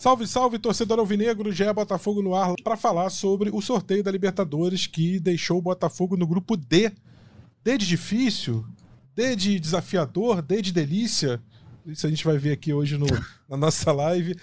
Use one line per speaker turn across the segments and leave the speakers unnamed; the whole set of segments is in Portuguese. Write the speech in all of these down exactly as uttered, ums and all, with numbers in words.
Salve, salve, torcedor alvinegro, G E Botafogo no ar, para falar sobre o sorteio da Libertadores que deixou o Botafogo no grupo D. D de difícil, D de desafiador, D de delícia. Isso a gente vai ver aqui hoje no, na nossa live.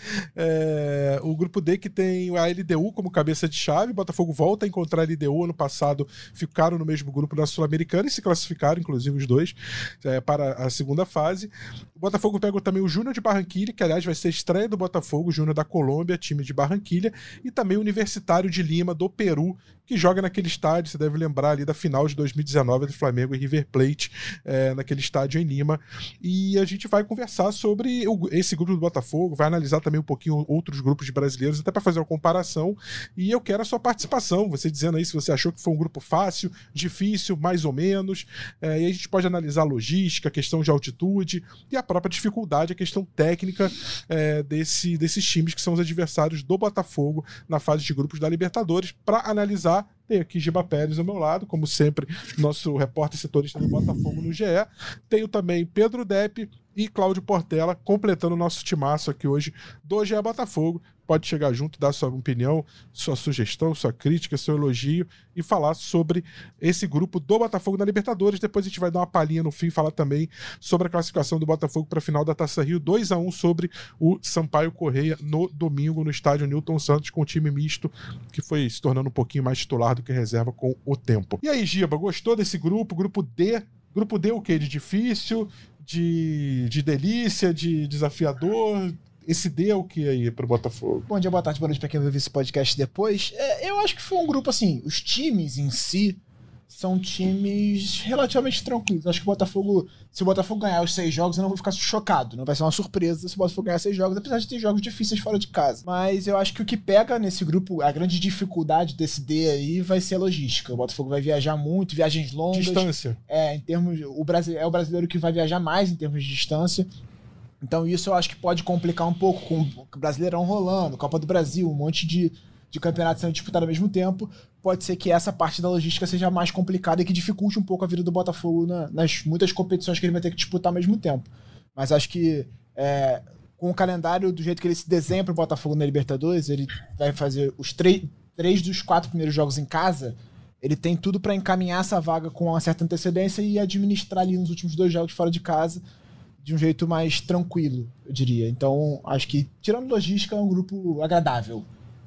É, o grupo D que tem a L D U como cabeça de chave. Botafogo volta a encontrar a L D U. Ano passado ficaram no mesmo grupo da Sul-Americana e se classificaram, inclusive os dois, é, para a segunda fase. O Botafogo pega também o Júnior de Barranquilla, que aliás vai ser a estreia do Botafogo, Júnior da Colômbia, time de Barranquilla, e também o Universitário de Lima, do Peru, que joga naquele estádio, você deve lembrar ali da final de dois mil e dezenove do Flamengo e River Plate, é, naquele estádio em Lima. E a gente vai conversar sobre o, esse grupo do Botafogo, vai analisar também um pouquinho outros grupos de brasileiros, até para fazer uma comparação. E eu quero a sua participação, você dizendo aí se você achou que foi um grupo fácil, difícil, mais ou menos. É, e a gente pode analisar a logística, a questão de altitude e a própria dificuldade, a questão técnica é, desse, desses times que são os adversários do Botafogo na fase de grupos da Libertadores, para analisar. Tem aqui Giba Pérez ao meu lado, como sempre, nosso repórter setorista do Botafogo no G E. Tenho também Pedro Depp e Cláudio Portela completando o nosso timaço aqui hoje do G E Botafogo. Pode chegar junto, dar sua opinião, sua sugestão, sua crítica, seu elogio e falar sobre esse grupo do Botafogo na Libertadores. Depois a gente vai dar uma palhinha no fim e falar também sobre a classificação do Botafogo para a final da Taça Rio, dois a um sobre o Sampaio Corrêa no domingo no estádio Newton Santos, com o time misto que foi se tornando um pouquinho mais titular do que reserva com o tempo. E aí, Giba, gostou desse grupo? Grupo D? Grupo D o quê? De difícil, de, de delícia, de desafiador? Esse D é o que aí pro Botafogo?
Bom dia, boa tarde, boa noite pra quem vai ver esse podcast depois. É, eu acho que foi um grupo, assim, os times em si são times relativamente tranquilos. Acho que o Botafogo, se o Botafogo ganhar os seis jogos, eu não vou ficar chocado. Não vai ser uma surpresa se o Botafogo ganhar seis jogos, apesar de ter jogos difíceis fora de casa. Mas eu acho que o que pega nesse grupo, a grande dificuldade desse D aí vai ser a logística. O Botafogo vai viajar muito, viagens longas.
Distância. É,
em termos, o brasile- é o brasileiro que vai viajar mais em termos de distância. Então isso eu acho que pode complicar um pouco, com o Brasileirão rolando, Copa do Brasil, um monte de, de campeonatos sendo disputados ao mesmo tempo. Pode ser que essa parte da logística seja mais complicada e que dificulte um pouco a vida do Botafogo na, nas muitas competições que ele vai ter que disputar ao mesmo tempo. Mas acho que é, com o calendário do jeito que ele se desenha para o Botafogo na Libertadores, ele vai fazer os três, três dos quatro primeiros jogos em casa, ele tem tudo para encaminhar essa vaga com uma certa antecedência e administrar ali nos últimos dois jogos fora de casa de um jeito mais tranquilo, eu diria. Então, acho que, tirando logística, é um grupo agradável.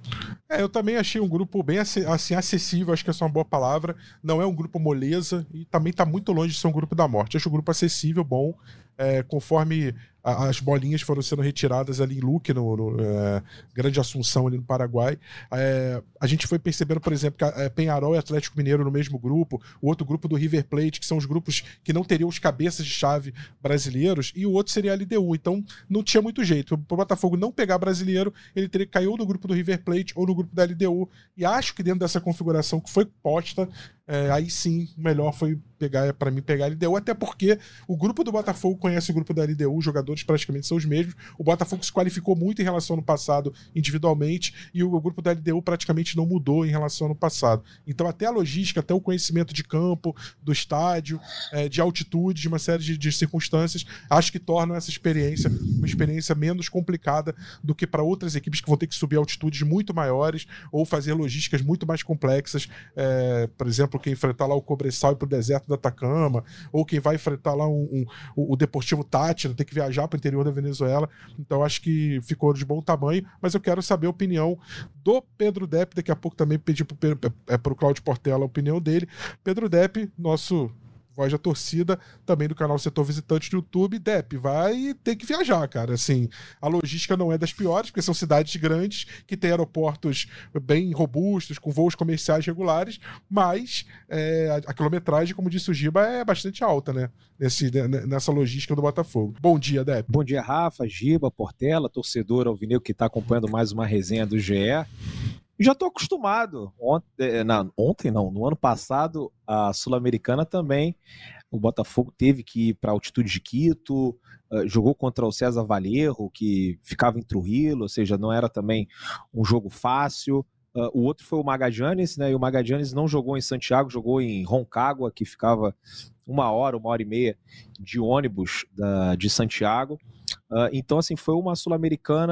É, eu também achei um grupo bem assim, acessível, acho que essa é uma boa palavra. Não é um grupo moleza e também está muito longe de ser um grupo da morte. Acho um grupo acessível, bom, é, conforme a, as bolinhas foram sendo retiradas ali em Luque, no, no é, Grande Assunção, ali no Paraguai. É, a gente foi percebendo, por exemplo, que é, Penharol e Atlético Mineiro no mesmo grupo, o outro grupo do River Plate, que são os grupos que não teriam os cabeças de chave brasileiros, e o outro seria a L D U. Então, não tinha muito jeito. Para o Botafogo não pegar brasileiro, ele teria que cair ou no grupo do River Plate ou no grupo da L D U. E acho que dentro dessa configuração que foi posta, é, aí sim, o melhor foi pegar, para mim, pegar a L D U, até porque o grupo do Botafogo conhece o grupo da L D U, os jogadores praticamente são os mesmos. O Botafogo se qualificou muito em relação ao ano passado individualmente e o grupo da L D U praticamente não mudou em relação ao ano passado. Então até a logística, até o conhecimento de campo, do estádio, é, de altitude, de uma série de, de circunstâncias, acho que tornam essa experiência uma experiência menos complicada do que para outras equipes que vão ter que subir altitudes muito maiores ou fazer logísticas muito mais complexas, é, por exemplo, quem enfrentar lá o Cobressal e para o deserto do Atacama, ou quem vai enfrentar lá um, um, o Deportivo Táchira, ter que viajar para o interior da Venezuela. Então acho que ficou de bom tamanho, mas eu quero saber a opinião do Pedro Depp, daqui a pouco também pedir para o Cláudio Portela a opinião dele. Pedro Depp, nosso voz da torcida, também do canal Setor Visitante do YouTube. Depp, vai ter que viajar, cara. Assim, a logística não é das piores, porque são cidades grandes que têm aeroportos bem robustos, com voos comerciais regulares, mas é, a, a quilometragem, como disse o Giba, é bastante alta, né? Nesse, nessa logística do Botafogo. Bom dia, Depp.
Bom dia, Rafa, Giba, Portela, torcedor alvinegro que está acompanhando mais uma resenha do G E. Já estou acostumado. Ontem não, ontem não, no ano passado, a Sul-Americana também, o Botafogo teve que ir para a altitude de Quito, uh, jogou contra o César Vallejo, que ficava em Trujillo, ou seja, não era também um jogo fácil. Uh, o outro foi o Magallanes, né? E o Magallanes não jogou em Santiago, jogou em Roncagua, que ficava uma hora, uma hora e meia de ônibus da, de Santiago. Uh, então, assim, foi uma Sul-Americana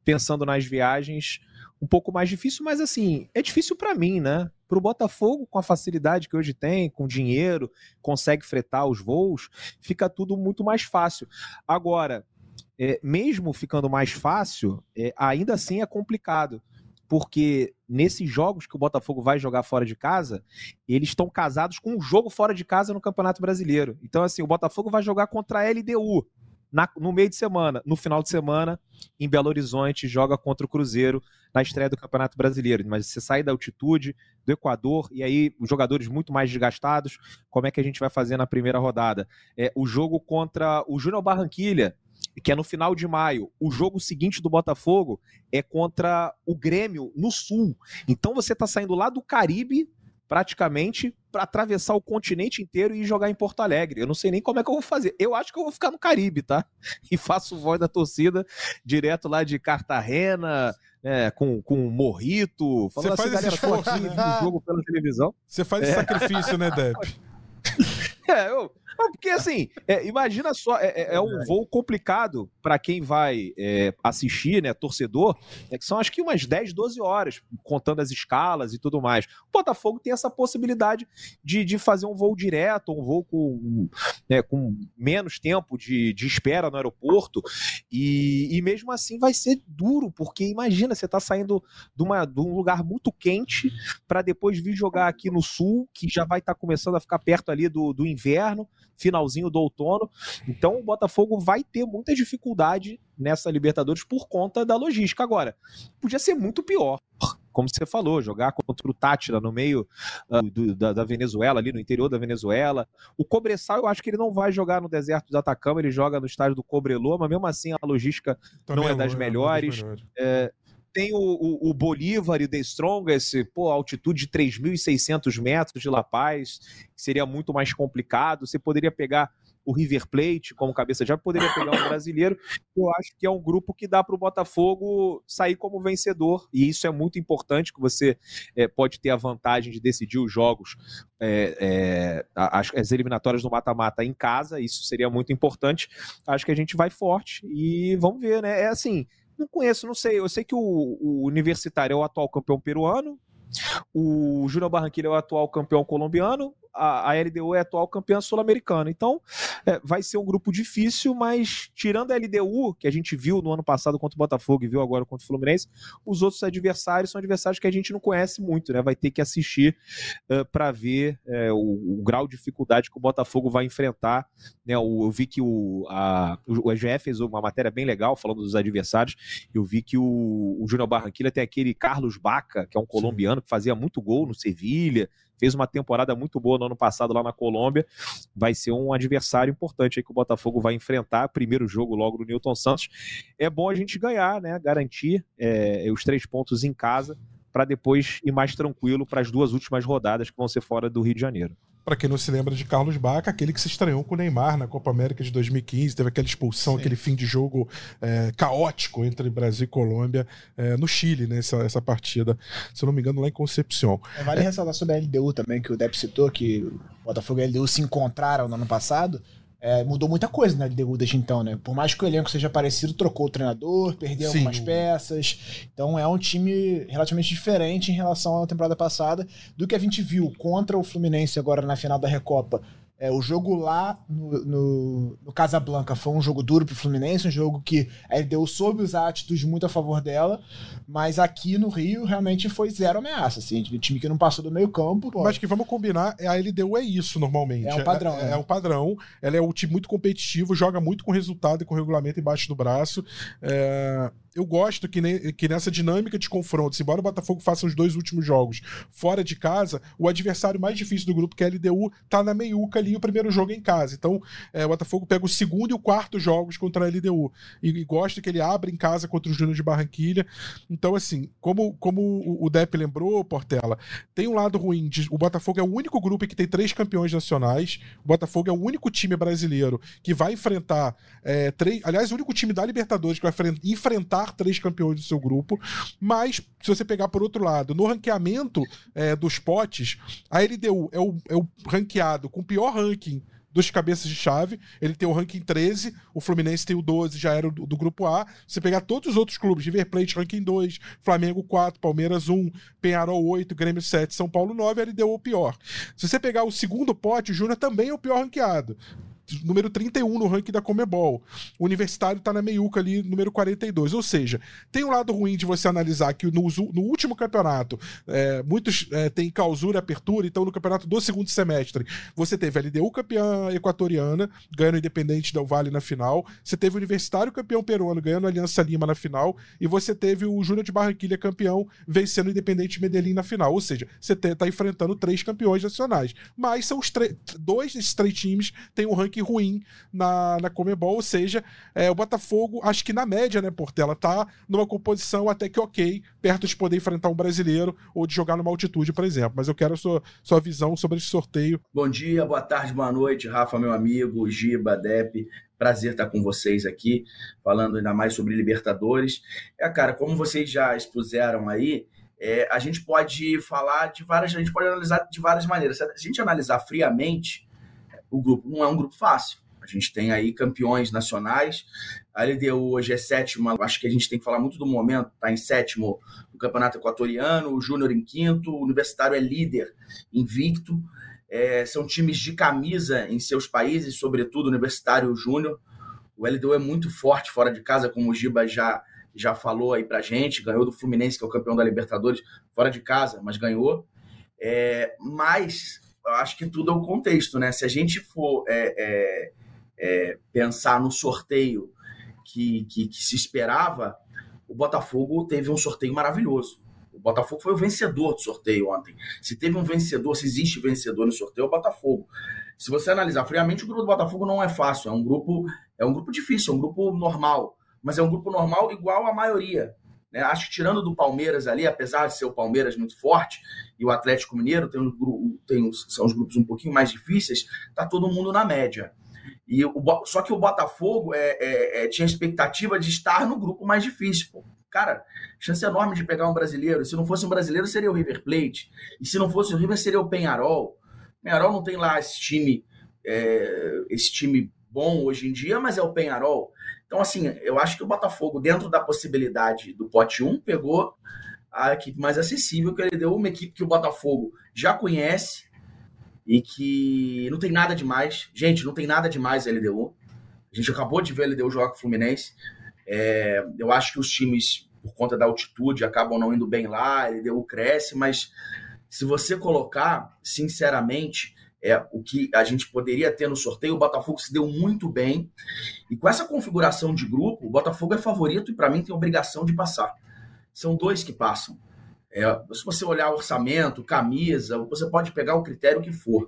pensando nas viagens, um pouco mais difícil, mas assim, é difícil para mim, né? Para o Botafogo, com a facilidade que hoje tem, com dinheiro, consegue fretar os voos, fica tudo muito mais fácil. Agora, é, mesmo ficando mais fácil, é, ainda assim é complicado, porque nesses jogos que o Botafogo vai jogar fora de casa, eles estão casados com um jogo fora de casa no Campeonato Brasileiro. Então, assim, o Botafogo vai jogar contra a L D U na, no meio de semana. No final de semana, em Belo Horizonte, joga contra o Cruzeiro na estreia do Campeonato Brasileiro. Mas você sai da altitude do Equador, e aí os jogadores muito mais desgastados, como é que a gente vai fazer na primeira rodada? É, o jogo contra o Júnior Barranquilla, que é no final de maio. O jogo seguinte do Botafogo é contra o Grêmio, no Sul. Então você está saindo lá do Caribe, praticamente, para atravessar o continente inteiro e jogar em Porto Alegre. Eu não sei nem como é que eu vou fazer. Eu acho que eu vou ficar no Caribe, tá? E faço voz da torcida direto lá de Cartagena, é, com, com Morrito.
Você faz
assim,
esse esforço,
aqui,
né?
do jogo pela televisão.
Você faz esse
É.
sacrifício, né, Deb?
É, eu, porque assim, é, imagina só, é, é um voo complicado para quem vai é, assistir, né, torcedor, é que são acho que umas dez, doze horas, contando as escalas e tudo mais. O Botafogo tem essa possibilidade de, de fazer um voo direto, um voo com, né, com menos tempo de, de espera no aeroporto, e, e mesmo assim vai ser duro, porque imagina, você tá saindo de, uma, de um lugar muito quente para depois vir jogar aqui no Sul, que já vai estar tá começando a ficar perto ali do, do inverno, finalzinho do outono. Então o Botafogo vai ter muita dificuldade nessa Libertadores por conta da logística. Agora, podia ser muito pior, como você falou, jogar contra o Táchira no meio uh, do, da, da Venezuela, ali no interior da Venezuela. O Cobressal, eu acho que ele não vai jogar no deserto do Atacama, ele joga no estádio do Cobreloa, mas mesmo assim a logística
Também
não é das
é
melhores.
das melhores.
É, tem o, o, o Bolívar e o The Strongest, pô, altitude de três mil e seiscentos metros de La Paz, que seria muito mais complicado. Você poderia pegar o River Plate como cabeça de chave, poderia pegar um brasileiro. Eu acho que é um grupo que dá para o Botafogo sair como vencedor, e isso é muito importante, que você é, pode ter a vantagem de decidir os jogos, é, é, as, as eliminatórias do mata-mata em casa, isso seria muito importante. Acho que a gente vai forte e vamos ver, né? É assim, não conheço, não sei. Eu sei que o, o Universitário é o atual campeão peruano, o Júnior Barranquilla é o atual campeão colombiano, a, a L D U é a atual campeã sul-americana. Então, é, vai ser um grupo difícil, mas tirando a L D U, que a gente viu no ano passado contra o Botafogo e viu agora contra o Fluminense, os outros adversários são adversários que a gente não conhece muito, né? Vai ter que assistir uh, para ver uh, o, o grau de dificuldade que o Botafogo vai enfrentar, né? O, eu vi que o, a, o E G F fez uma matéria bem legal falando dos adversários. Eu vi que o, o Júnior Barranquilla tem aquele Carlos Baca, que é um colombiano, sim, que fazia muito gol no Sevilha, fez uma temporada muito boa no ano passado lá na Colômbia. Vai ser um adversário importante aí que o Botafogo vai enfrentar. Primeiro jogo logo no Newton Santos. É bom a gente ganhar, né? Garantir é, os três pontos em casa para depois ir mais tranquilo para as duas últimas rodadas que vão ser fora do Rio de Janeiro.
Para quem não se lembra de Carlos Baca, aquele que se estranhou com o Neymar na Copa América de dois mil e quinze, teve aquela expulsão, sim, aquele fim de jogo é, caótico entre Brasil e Colômbia é, no Chile, né, essa, essa partida, se eu não me engano, lá em Concepción.
É, vale é. ressaltar sobre a L D U também, que o Depp citou, que o Botafogo e a L D U se encontraram no ano passado. É, mudou muita coisa na L D U desde então, né? Por mais que o elenco seja parecido, trocou o treinador, perdeu Sim. algumas peças. Então é um time relativamente diferente em relação à temporada passada do que a gente viu contra o Fluminense agora na final da Recopa. É, o jogo lá no, no, no Casablanca foi um jogo duro pro Fluminense, um jogo que a L D U soube usar atitudes muito a favor dela, mas aqui no Rio realmente foi zero ameaça, assim, de time que não passou do meio campo. Pô.
Mas que vamos combinar, a L D U é isso normalmente.
É um padrão.
É,
né?
é um padrão, ela é um time muito competitivo, joga muito com resultado e com regulamento embaixo do braço. É... Eu gosto que, ne, que nessa dinâmica de confrontos, embora o Botafogo faça os dois últimos jogos fora de casa, o adversário mais difícil do grupo, que é a L D U, tá na meiuca ali, o primeiro jogo é em casa. Então, é, o Botafogo pega o segundo e o quarto jogos contra a L D U. E, e gosto que ele abra em casa contra o Júnior de Barranquilla. Então, assim, como, como o Depp lembrou, Portela, tem um lado ruim. De, o Botafogo é o único grupo que tem três campeões nacionais. O Botafogo é o único time brasileiro que vai enfrentar é, três... Aliás, o único time da Libertadores que vai enfrentar três campeões do seu grupo, mas se você pegar por outro lado, no ranqueamento é, dos potes, a L D U é o, é o ranqueado com o pior ranking dos cabeças de chave, ele tem o ranking treze, o Fluminense tem o doze, já era do, do grupo A. Se você pegar todos os outros clubes, River Plate ranking dois, Flamengo quatro, Palmeiras um, Peñarol oito, Grêmio sete, São Paulo nove, a L D U o pior. Se você pegar o segundo pote, o Júnior também é o pior ranqueado. Número trinta e um no ranking da Conmebol. O Universitário tá na meiuca ali, número quarenta e dois. Ou seja, tem um lado ruim de você analisar que no, no último campeonato, é, muitos é, têm clausura e apertura, então no campeonato do segundo semestre, você teve a L D U campeã equatoriana, ganhando o Independente Del Valle na final, você teve o Universitário campeão peruano, ganhando a Aliança Lima na final, e você teve o Júnior de Barranquilla campeão, vencendo o Independente Medellín na final. Ou seja, você tá enfrentando três campeões nacionais. Mas são os dois desses três times têm um ranking ruim na, na Conmebol, ou seja, é, o Botafogo, acho que na média, né, Portela, tá numa composição até que ok, perto de poder enfrentar um brasileiro ou de jogar numa altitude, por exemplo. Mas eu quero a sua, sua visão sobre esse sorteio.
Bom dia, boa tarde, boa noite, Rafa, meu amigo, Giba, Depp, prazer estar com vocês aqui, falando ainda mais sobre Libertadores. É, cara, como vocês já expuseram aí, é, a gente pode falar de várias, a gente pode analisar de várias maneiras. Se a gente analisar friamente, o grupo não é um grupo fácil. A gente tem aí campeões nacionais. A L D U hoje é sétima. Acho que a gente tem que falar muito do momento. Está em sétimo no Campeonato Equatoriano. O Júnior em quinto. O Universitário é líder, invicto. É, são times de camisa em seus países, sobretudo o Universitário e o Júnior. O L D U é muito forte fora de casa, como o Giba já, já falou aí pra gente. Ganhou do Fluminense, que é o campeão da Libertadores, fora de casa, mas ganhou. É, mas... eu acho que tudo é o contexto, né? Se a gente for é, é, é, pensar no sorteio que, que, que se esperava, o Botafogo teve um sorteio maravilhoso. O Botafogo foi o vencedor do sorteio ontem. Se teve um vencedor, se existe vencedor no sorteio, é o Botafogo. Se você analisar friamente, o grupo do Botafogo não é fácil. É um grupo, é um grupo difícil, é um grupo normal. Mas é um grupo normal igual à maioria. Né? Acho que tirando do Palmeiras ali, apesar de ser o Palmeiras muito forte, e o Atlético Mineiro tem um, tem uns, são os grupos um pouquinho mais difíceis, tá todo mundo na média. E o, só que o Botafogo é, é, é, tinha expectativa de estar no grupo mais difícil. Pô. Cara, chance enorme de pegar um brasileiro. Se não fosse um brasileiro, seria o River Plate. E se não fosse o River, seria o Peñarol. O Peñarol não tem lá esse time, é, esse time bom hoje em dia, mas é o Peñarol. Então, assim, eu acho que o Botafogo, dentro da possibilidade do pote um, pegou a equipe mais acessível, que ele deu uma equipe que o Botafogo já conhece e que não tem nada demais. Gente, não tem nada demais a L D U. A gente acabou de ver a L D U jogar com o Fluminense. É, eu acho que os times, por conta da altitude, acabam não indo bem lá, a L D U cresce, mas se você colocar, sinceramente, é, o que a gente poderia ter no sorteio, o Botafogo se deu muito bem. E com essa configuração de grupo, o Botafogo é favorito e, para mim, tem obrigação de passar. São dois que passam. É, se você olhar orçamento, camisa, você pode pegar o critério que for.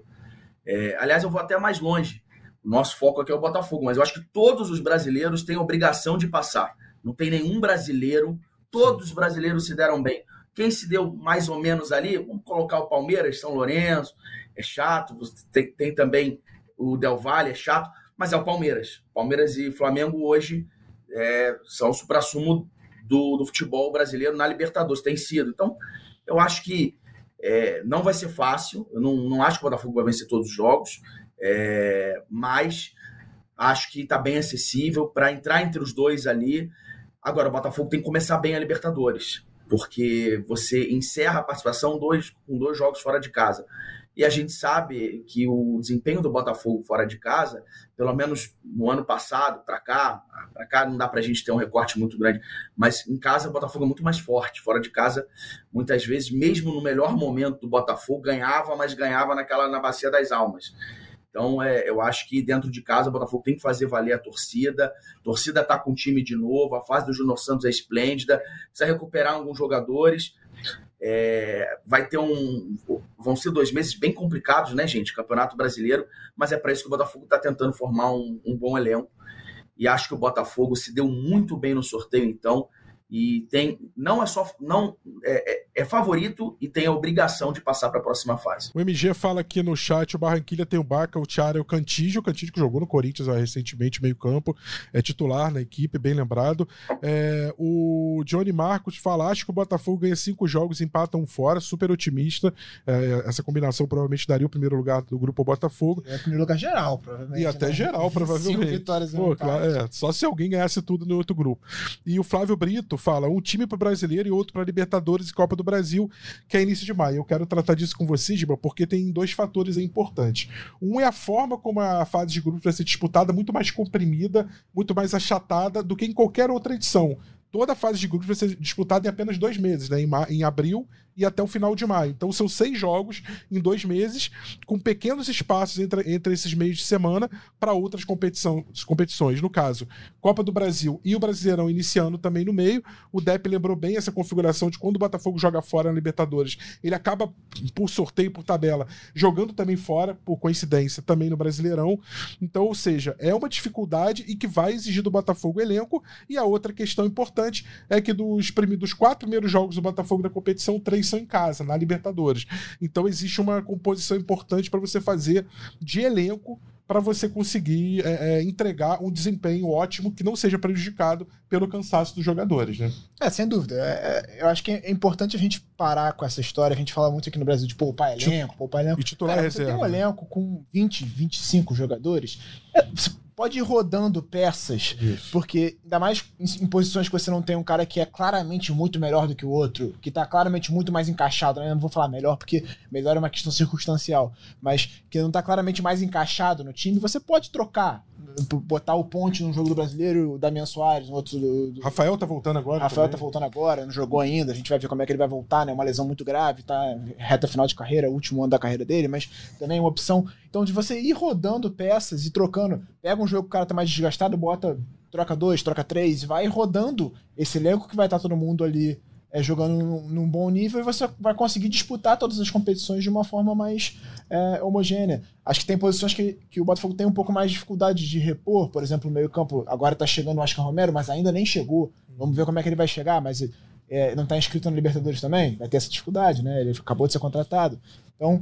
É, aliás, eu vou até mais longe. O nosso foco aqui é o Botafogo, mas eu acho que todos os brasileiros têm obrigação de passar. Não tem nenhum brasileiro, todos os brasileiros se deram bem. Quem se deu mais ou menos ali, vamos colocar o Palmeiras, São Lourenço, é chato, tem, tem também o Del Valle, é chato, mas é o Palmeiras. Palmeiras e Flamengo hoje é, são o suprassumo do, do futebol brasileiro na Libertadores, tem sido. Então, eu acho que é, não vai ser fácil, eu não, não acho que o Botafogo vai vencer todos os jogos, é, mas acho que está bem acessível para entrar entre os dois ali. Agora, o Botafogo tem que começar bem a Libertadores, porque você encerra a participação dois, com dois jogos fora de casa. E a gente sabe que o desempenho do Botafogo fora de casa, pelo menos no ano passado, para cá, para cá não dá para a gente ter um recorte muito grande, mas em casa o Botafogo é muito mais forte. Fora de casa, muitas vezes, mesmo no melhor momento do Botafogo, ganhava, mas ganhava naquela, na Bacia das Almas. Então, é, eu acho que dentro de casa o Botafogo tem que fazer valer a torcida. A torcida está com o time de novo, a fase do Júnior Santos é esplêndida, precisa recuperar alguns jogadores. É, vai ter um... Vão ser dois meses bem complicados, né, gente? Campeonato Brasileiro, mas é para isso que o Botafogo está tentando formar um, um bom elenco. E acho que o Botafogo se deu muito bem no sorteio, então, e tem, não é só, não é, é, é favorito e tem a obrigação de passar para a próxima fase.
O M G fala aqui no chat, o Barranquilla tem o Baca, o Thiara e o Cantígio, o Cantígio que jogou no Corinthians ó, recentemente, meio campo, é titular na equipe, bem lembrado. É, o Johnny Marcos fala, acho que o Botafogo ganha cinco jogos, empata um fora, super otimista, é, essa combinação provavelmente daria o primeiro lugar do grupo Botafogo.
É o primeiro lugar geral, provavelmente.
E até
né?
geral, provavelmente.
Cinco vitórias em
Pô, claro, é, só se alguém ganhasse tudo no outro grupo. E o Flávio Brito fala, um time para brasileiro e outro para Libertadores e Copa do Brasil, que é início de maio. Eu quero tratar disso com você, Giba, porque tem dois fatores importantes. Um é a forma como a fase de grupos vai ser disputada, muito mais comprimida, muito mais achatada do que em qualquer outra edição. Toda a fase de grupos vai ser disputada em apenas dois meses, né? em, ma- em abril e até o final de maio. Então são seis jogos em dois meses, com pequenos espaços entre, entre esses meios de semana para outras competição, competições. No caso, Copa do Brasil e o Brasileirão iniciando também no meio. O Depp lembrou bem essa configuração de quando o Botafogo joga fora na Libertadores, ele acaba, por sorteio, por tabela, jogando também fora, por coincidência, também no Brasileirão. Então, ou seja, é uma dificuldade e que vai exigir do Botafogo elenco. E a outra questão importante é que dos, prime- dos quatro primeiros jogos do Botafogo da competição, três são em casa, na Libertadores. Então existe uma composição importante para você fazer de elenco para você conseguir é, é, entregar um desempenho ótimo que não seja prejudicado pelo cansaço dos jogadores, né?
É, sem dúvida. É, é, eu acho que é importante a gente parar com essa história. A gente fala muito aqui no Brasil de poupar elenco, poupar elenco.
E titular
Cara,
reserva.
você tem um elenco com vinte, vinte e cinco jogadores, é, você pode ir rodando peças,
Isso.
porque ainda mais em, em posições que você não tem um cara que é claramente muito melhor do que o outro, que tá claramente muito mais encaixado, né? Eu não vou falar melhor, porque melhor é uma questão circunstancial, mas que não tá claramente mais encaixado no time, você pode trocar, botar o Ponte num jogo do Brasileiro, o Damian Soares no outro do, do...
Rafael tá voltando agora.
Rafael
também.
tá voltando agora, não jogou ainda, a gente vai ver como é que ele vai voltar, né? Uma lesão muito grave, tá? Reta final de carreira, último ano da carreira dele, mas também uma opção. Então, de você ir rodando peças e trocando, pega um jogo que o cara tá mais desgastado, bota, troca dois, troca três, e vai rodando esse elenco que vai estar todo mundo ali é, jogando num, num bom nível, e você vai conseguir disputar todas as competições de uma forma mais é, homogênea. Acho que tem posições que, que o Botafogo tem um pouco mais de dificuldade de repor, por exemplo, no meio campo, agora tá chegando o Oscar Romero, mas ainda nem chegou. Vamos ver como é que ele vai chegar, mas é, não tá inscrito no Libertadores também, vai ter essa dificuldade, né? Ele acabou de ser contratado. Então,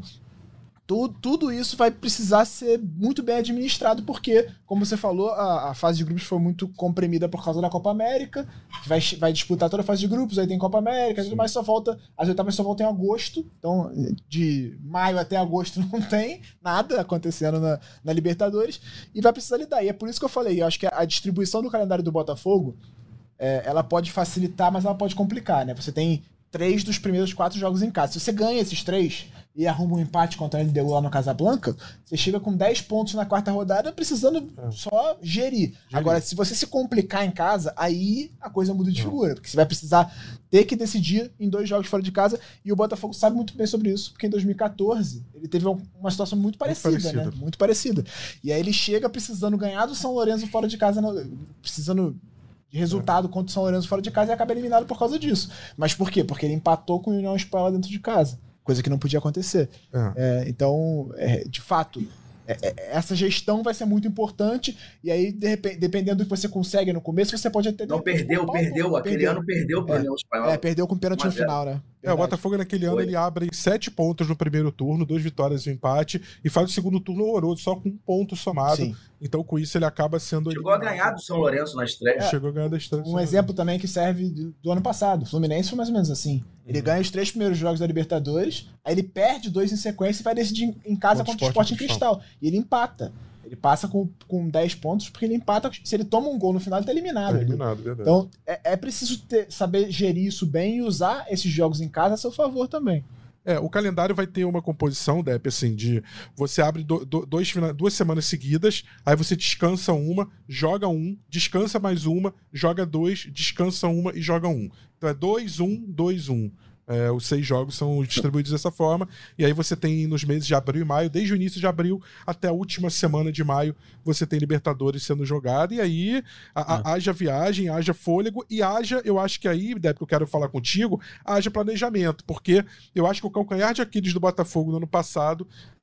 tudo, tudo isso vai precisar ser muito bem administrado, porque, como você falou, a, a fase de grupos foi muito comprimida por causa da Copa América, vai, vai disputar toda a fase de grupos, aí tem Copa América, tudo mais, só volta, as etapas só voltam em agosto, então de maio até agosto não tem nada acontecendo na, na Libertadores, e vai precisar lidar, e é por isso que eu falei, eu acho que a, a distribuição do calendário do Botafogo, é, ela pode facilitar, mas ela pode complicar, né? Você tem três dos primeiros quatro jogos em casa. Se você ganha esses três e arruma um empate contra a L D U lá no Casablanca, você chega com dez pontos na quarta rodada, precisando é. só gerir. gerir. Agora, se você se complicar em casa, aí a coisa muda de figura, porque você vai precisar ter que decidir em dois jogos fora de casa, e o Botafogo sabe muito bem sobre isso, porque em dois mil e quatorze ele teve uma situação muito parecida, muito parecida. né? Muito parecida. E aí ele chega precisando ganhar do São Lourenço fora de casa, precisando de resultado contra o São Lourenço fora de casa, e acaba eliminado por causa disso. Mas por quê? Porque ele empatou com o União Espanhola dentro de casa, coisa que não podia acontecer. É. É, então, é, de fato, é, é, essa gestão vai ser muito importante, e aí, de repente, dependendo do que você consegue no começo, você pode até...
Não, perdeu, perdeu. Um aquele perdeu. ano perdeu pro
é,
União Espanhola.
É, perdeu com pênalti no final, né?
É, o Botafogo naquele ano Foi. ele abre sete pontos no primeiro turno, duas vitórias e um empate, e faz o segundo turno horroroso, só com um ponto somado. Sim. Então, com isso, ele acaba sendo...
Chegou eliminado. a ganhar do São Lourenço na estreia.
É, Chegou a ganhar da estreia.
Um exemplo também que serve do, do ano passado. O Fluminense foi mais ou menos assim. Ele uhum. ganha os três primeiros jogos da Libertadores, aí ele perde dois em sequência e vai decidir em casa contra o Sporting Cristal. E ele empata. Ele passa com, com dez pontos, porque ele empata. Se ele toma um gol no final, ele tá eliminado.
Tá eliminado, verdade.
Então, é, é preciso ter, saber gerir isso bem e usar esses jogos em casa a seu favor também.
É, o calendário vai ter uma composição, Depp, assim, de você abre do, do, dois, duas semanas seguidas, aí você descansa uma, joga um, descansa mais uma, joga dois, descansa uma e joga um. Então é dois, um, dois, um. É, os seis jogos são distribuídos dessa forma, e aí você tem nos meses de abril e maio, desde o início de abril até a última semana de maio, você tem Libertadores sendo jogado, e aí a, a, haja viagem, haja fôlego, e haja, eu acho que aí, Depp, que eu quero falar contigo, haja planejamento, porque eu acho que o calcanhar de Aquiles do Botafogo no ano passado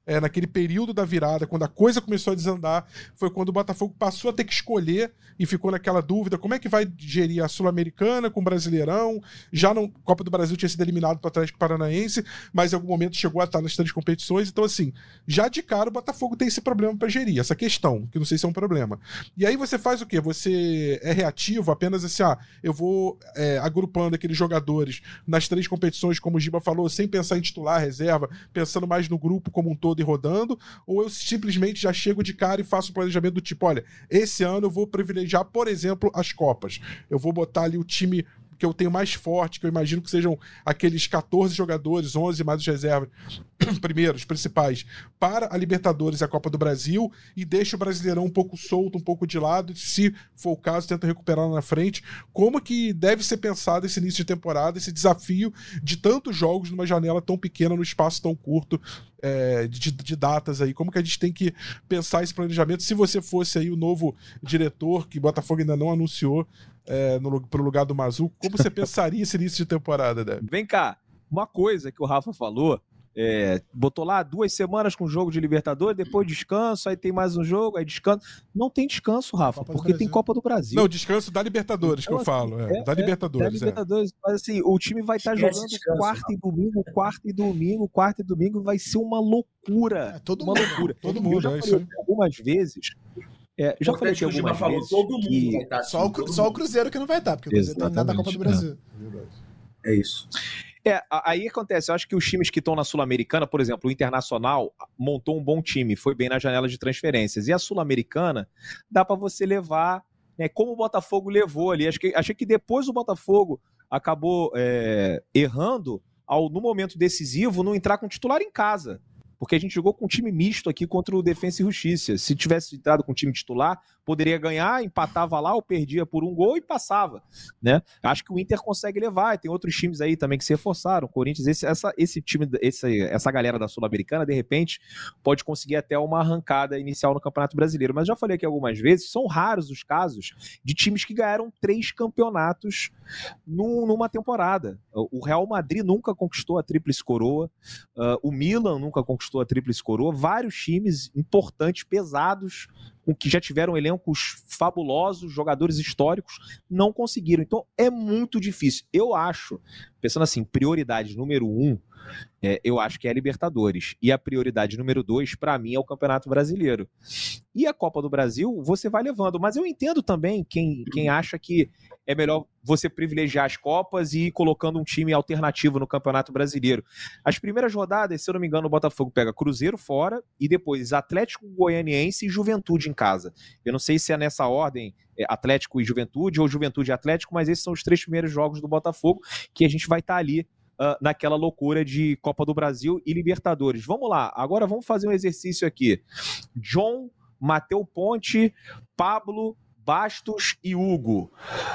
é, naquele período da virada, quando a coisa começou a desandar, foi quando o Botafogo passou a ter que escolher e ficou naquela dúvida, como é que vai gerir a Sul-Americana com o Brasileirão? Já não, Copa do Brasil tinha sido eliminado para o Atlético Paranaense, mas em algum momento chegou a estar nas três competições, então assim, já de cara o Botafogo tem esse problema para gerir, essa questão, que não sei se é um problema. E aí você faz o quê? Você é reativo apenas assim, ah, eu vou é, agrupando aqueles jogadores nas três competições, como o Giba falou, sem pensar em titular, reserva, pensando mais no grupo como um todo e rodando, ou eu simplesmente já chego de cara e faço um planejamento do tipo, olha, esse ano eu vou privilegiar, por exemplo, as Copas. Eu vou botar ali o time que eu tenho mais forte, que eu imagino que sejam aqueles catorze jogadores, onze mais os reservas, primeiros, principais, para a Libertadores e a Copa do Brasil, e deixa o Brasileirão um pouco solto, um pouco de lado, se for o caso, tenta recuperar lá na frente. Como que deve ser pensado esse início de temporada, esse desafio de tantos jogos numa janela tão pequena, num espaço tão curto é, de, de datas aí? Como que a gente tem que pensar esse planejamento? Se você fosse aí o novo diretor, que Botafogo ainda não anunciou, É, no, pro lugar do Mazu, como você pensaria esse início de temporada, né?
Vem cá, uma coisa que o Rafa falou, é, botou lá duas semanas com jogo de Libertadores, depois descanso, aí tem mais um jogo, aí descanso. Não tem descanso, Rafa,
Copa
porque tem Copa do Brasil.
Não, descanso da Libertadores, então, que eu falo. É, é, da Libertadores.
É, da Libertadores. É. Mas assim, o time vai estar tá jogando descanso, quarta não. e domingo, quarta e domingo, quarta e domingo, vai ser uma loucura.
É, todo
uma
mundo,
loucura.
Todo mundo,
eu já
é
falei
isso aí.
algumas vezes. É, já falei que algumas
falou,
vezes
todo mundo
que...
vai estar,
só, o, só o Cruzeiro que não vai estar, porque o Cruzeiro tem nada da Copa do Brasil.
É, é isso.
É, aí acontece, eu acho que os times que estão na Sul-Americana, por exemplo, o Internacional montou um bom time, foi bem na janela de transferências, e a Sul-Americana dá para você levar, né, como o Botafogo levou ali. Acho que, achei que depois o Botafogo acabou é, errando ao, no momento decisivo, não entrar com titular em casa. Porque a gente jogou com um time misto aqui contra o Defensa e Justiça. Se tivesse entrado com o time titular, poderia ganhar, empatava lá ou perdia por um gol e passava, né? Acho que o Inter consegue levar, e tem outros times aí também que se reforçaram. O Corinthians, esse, essa, esse time, esse, essa galera da Sul-Americana, de repente, pode conseguir até uma arrancada inicial no Campeonato Brasileiro. Mas já falei aqui algumas vezes, são raros os casos de times que ganharam três campeonatos num, numa temporada. O Real Madrid nunca conquistou a Tríplice Coroa, uh, o Milan nunca conquistou a Tríplice Coroa, vários times importantes, pesados, com que já tiveram elencos fabulosos, jogadores históricos, não conseguiram. Então é muito difícil. Eu acho, pensando assim, prioridade número um, é, eu acho que é a Libertadores. E a prioridade número dois, para mim, é o Campeonato Brasileiro. E a Copa do Brasil, você vai levando. Mas eu entendo também quem, quem acha que é melhor você privilegiar as Copas e ir colocando um time alternativo no Campeonato Brasileiro. As primeiras rodadas, se eu não me engano, o Botafogo pega Cruzeiro fora e depois Atlético Goianiense e Juventude em casa. Eu não sei se é nessa ordem, é Atlético e Juventude ou Juventude e Atlético, mas esses são os três primeiros jogos do Botafogo que a gente vai estar ali uh, naquela loucura de Copa do Brasil e Libertadores. Vamos lá, agora vamos fazer um exercício aqui. John, Mateu Ponte, Pablo, Bastos e Hugo,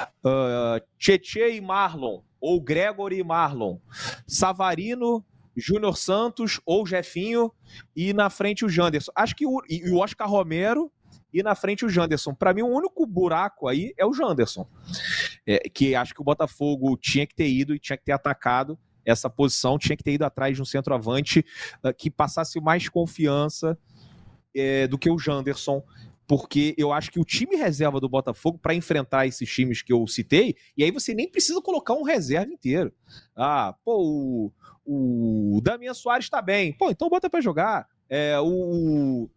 uh, Tietê e Marlon, ou Gregory e Marlon, Savarino, Júnior Santos ou Jefinho, e na frente o Janderson. Acho que o, e o Oscar Romero, e na frente o Janderson. Para mim, o único buraco aí é o Janderson, é, que acho que o Botafogo tinha que ter ido e tinha que ter atacado essa posição, tinha que ter ido atrás de um centroavante uh, que passasse mais confiança é, do que o Janderson, porque eu acho que o time reserva do Botafogo para enfrentar esses times que eu citei, e aí você nem precisa colocar um reserva inteiro. Ah, pô, o, o Damian Soares tá bem. Pô, então bota para jogar. É, o,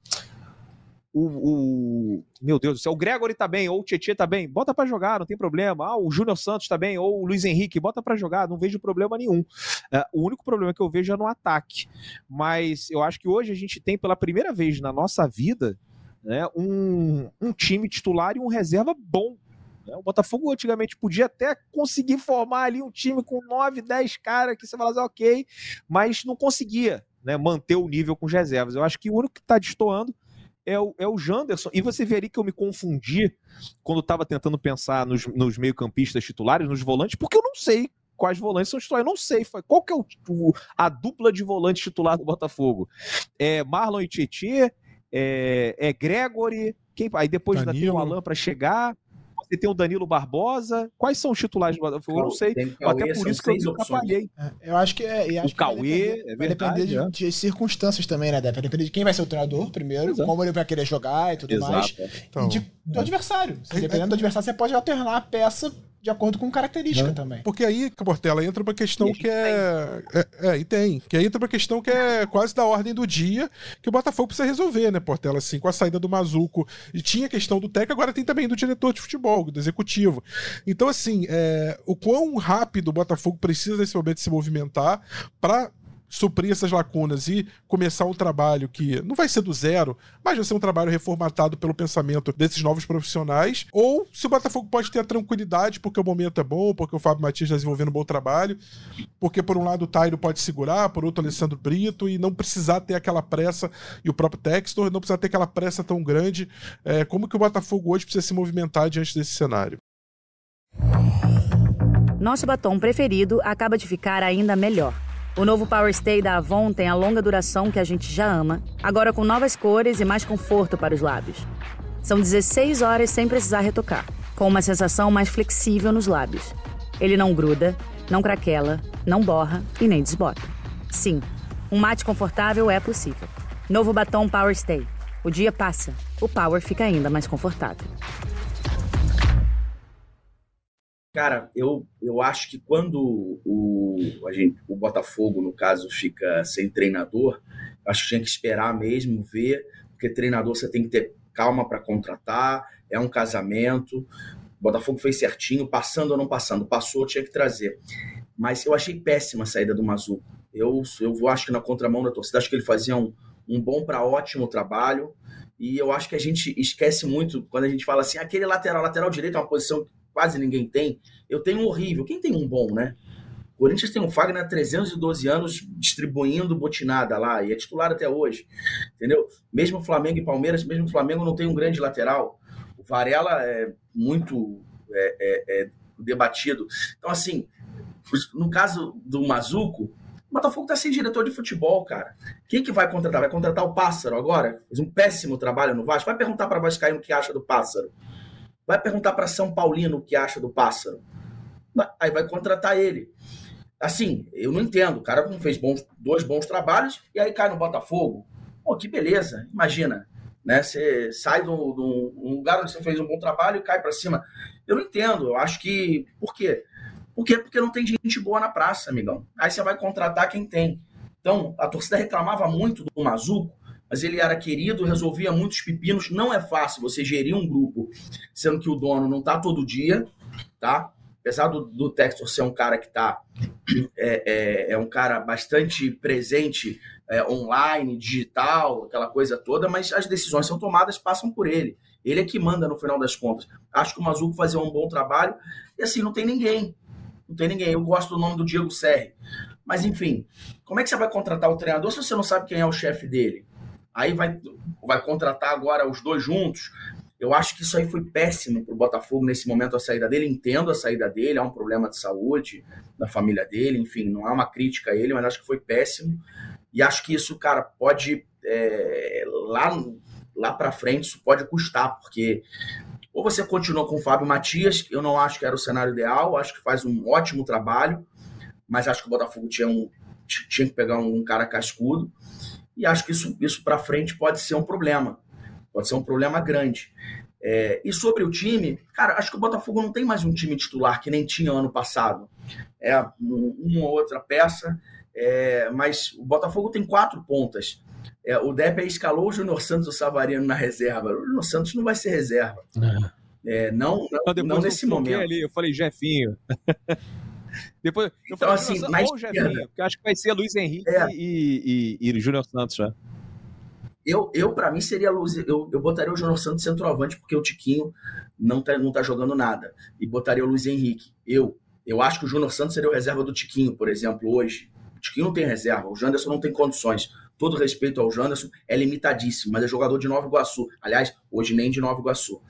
o, o... Meu Deus do céu, o Gregory tá bem, ou o Tietê tá bem, bota para jogar, não tem problema. Ah, o Júnior Santos tá bem, ou o Luiz Henrique, bota para jogar, não vejo problema nenhum. É, o único problema que eu vejo é no ataque. Mas eu acho que hoje a gente tem pela primeira vez na nossa vida, né, um, um time titular e um reserva bom. Né? O Botafogo antigamente podia até conseguir formar ali um time com nove, dez caras que você fala assim, ok, mas não conseguia, né, manter o nível com os reservas. Eu acho que o único que está destoando é o, é o Janderson. E você veria que eu me confundi quando estava tentando pensar nos, nos meio-campistas titulares, nos volantes, porque eu não sei quais volantes são titulares. Eu não sei qual que é o, o, a dupla de volante titular do Botafogo. É Marlon e Tietê, É, é Gregory, quem, aí depois ainda tem o Alan para chegar. Você tem o Danilo Barbosa. Quais são os titulares do Botafogo? Eu não sei.
Cauê,
até por isso que eu me atrapalhei.
Eu acho que é. E acho
o Cauê,
que vai depender,
é
vai
verdade,
depender
é.
de, de circunstâncias também, né, Dé? Vai depender de quem vai ser o treinador, primeiro,
Exato.
como ele vai querer jogar e tudo
Exato.
mais.
Então,
e de, do adversário.
É,
Dependendo
é,
do adversário, você pode alternar a peça de acordo com característica
Não.
também.
Porque aí, Portela, entra uma questão
E
que é, é. É, e tem. Que aí entra uma questão que é quase da ordem do dia, que o Botafogo precisa resolver, né, Portela? Assim, com a saída do Mazuco. E tinha a questão do técnico, agora tem também do diretor de futebol, do executivo. Então, assim, é, o quão rápido o Botafogo precisa nesse momento se movimentar para suprir essas lacunas e começar um trabalho que não vai ser do zero, mas vai ser um trabalho reformatado pelo pensamento desses novos profissionais, ou se o Botafogo pode ter a tranquilidade porque o momento é bom, porque o Fábio Matias está desenvolvendo um bom trabalho, porque por um lado o Tairo pode segurar, por outro o Alessandro Brito, e não precisar ter aquela pressa, e o próprio Textor não precisar ter aquela pressa tão grande. É, como que o Botafogo hoje precisa se movimentar diante desse cenário?
Nosso batom preferido acaba de ficar ainda melhor. O novo Power Stay da Avon tem a longa duração que a gente já ama, agora com novas cores e mais conforto para os lábios. São dezesseis horas sem precisar retocar, com uma sensação mais flexível nos lábios. Ele não gruda, não craquela, não borra e nem desbota. Sim, um mate confortável é possível. Novo batom Power Stay. O dia passa, o Power fica ainda mais confortável.
Cara, eu, eu acho que quando o, a gente, o Botafogo, no caso, fica sem treinador, acho que tinha que esperar mesmo, ver, porque treinador você tem que ter calma para contratar, é um casamento. O Botafogo fez certinho, passando ou não passando, passou, tinha que trazer. Mas eu achei péssima a saída do Mazuco. Eu, eu acho que na contramão da torcida, acho que ele fazia um, um bom para ótimo trabalho, e eu acho que a gente esquece muito quando a gente fala assim, aquele lateral, lateral direito é uma posição que quase ninguém tem. Eu tenho um horrível. Quem tem um bom, né? O Corinthians tem um Fagner há trezentos e doze anos distribuindo botinada lá, e é titular até hoje, entendeu? Mesmo Flamengo e Palmeiras, mesmo o Flamengo não tem um grande lateral. O Varela é muito é, é, é debatido. Então, assim, no caso do Mazuco, o Botafogo tá sem diretor de futebol, cara. Quem que vai contratar? Vai contratar o Pássaro agora? Fez um péssimo trabalho no Vasco. Vai perguntar para Vascaíno o que acha do Pássaro. Vai perguntar para São Paulino o que acha do Pássaro. Aí vai contratar ele. Assim, eu não entendo. O cara não fez bons, dois bons trabalhos e aí cai no Botafogo. Pô, que beleza. Imagina, né? Você sai de um lugar onde você fez um bom trabalho e cai para cima. Eu não entendo. Eu acho que... Por quê? Por quê? Porque não tem gente boa na praça, amigão. Aí você vai contratar quem tem. Então, a torcida reclamava muito do Mazuco, mas ele era querido, resolvia muitos pepinos. Não é fácil você gerir um grupo, sendo que o dono não está todo dia, tá? Apesar do, do Textor ser um cara que está é, é, é um cara bastante presente é, online, digital, aquela coisa toda, mas as decisões são tomadas, passam por ele. Ele é que manda no final das contas. Acho que o Mazuco fazia um bom trabalho e assim, não tem ninguém. Não tem ninguém. Eu gosto do nome do Diego Serri. Mas enfim, como é que você vai contratar o treinador se você não sabe quem é o chefe dele? Aí vai, vai contratar agora os dois juntos. Eu acho que isso aí foi péssimo para o Botafogo nesse momento, a saída dele. Entendo a saída dele, há um problema de saúde da família dele, enfim, não há uma crítica a ele, mas acho que foi péssimo. E acho que isso, cara, pode, é, lá, lá para frente, isso pode custar, porque ou você continua com o Fábio Matias, eu não acho que era o cenário ideal, acho que faz um ótimo trabalho, mas acho que o Botafogo tinha, um, tinha que pegar um, um cara cascudo. E acho que isso, isso para frente pode ser um problema. Pode ser um problema grande. É, e sobre o time, cara, acho que o Botafogo não tem mais um time titular que nem tinha ano passado. É um, uma ou outra peça, é, mas o Botafogo tem quatro pontas. É, o Depp escalou o Júnior Santos e o Savarino na reserva. O Júnior Santos não vai ser reserva. É, não, não, não, não nesse momento.
Ali, eu falei, Jefinho. Depois, eu
então,
falei,
assim, na
ou Jefinho, porque acho que vai ser Luiz Henrique
é.
e, e, e Júnior Santos já.
Eu, eu para mim, seria Luiz, eu, eu botaria o Júnior Santos centroavante, porque o Tiquinho não tá, não tá jogando nada. E botaria o Luiz Henrique. Eu, eu acho que o Júnior Santos seria o reserva do Tiquinho, por exemplo, hoje. O Tiquinho não tem reserva, o Janderson não tem condições. Todo respeito ao Janderson, é limitadíssimo, mas é jogador de Nova Iguaçu. Aliás, hoje nem de Nova Iguaçu.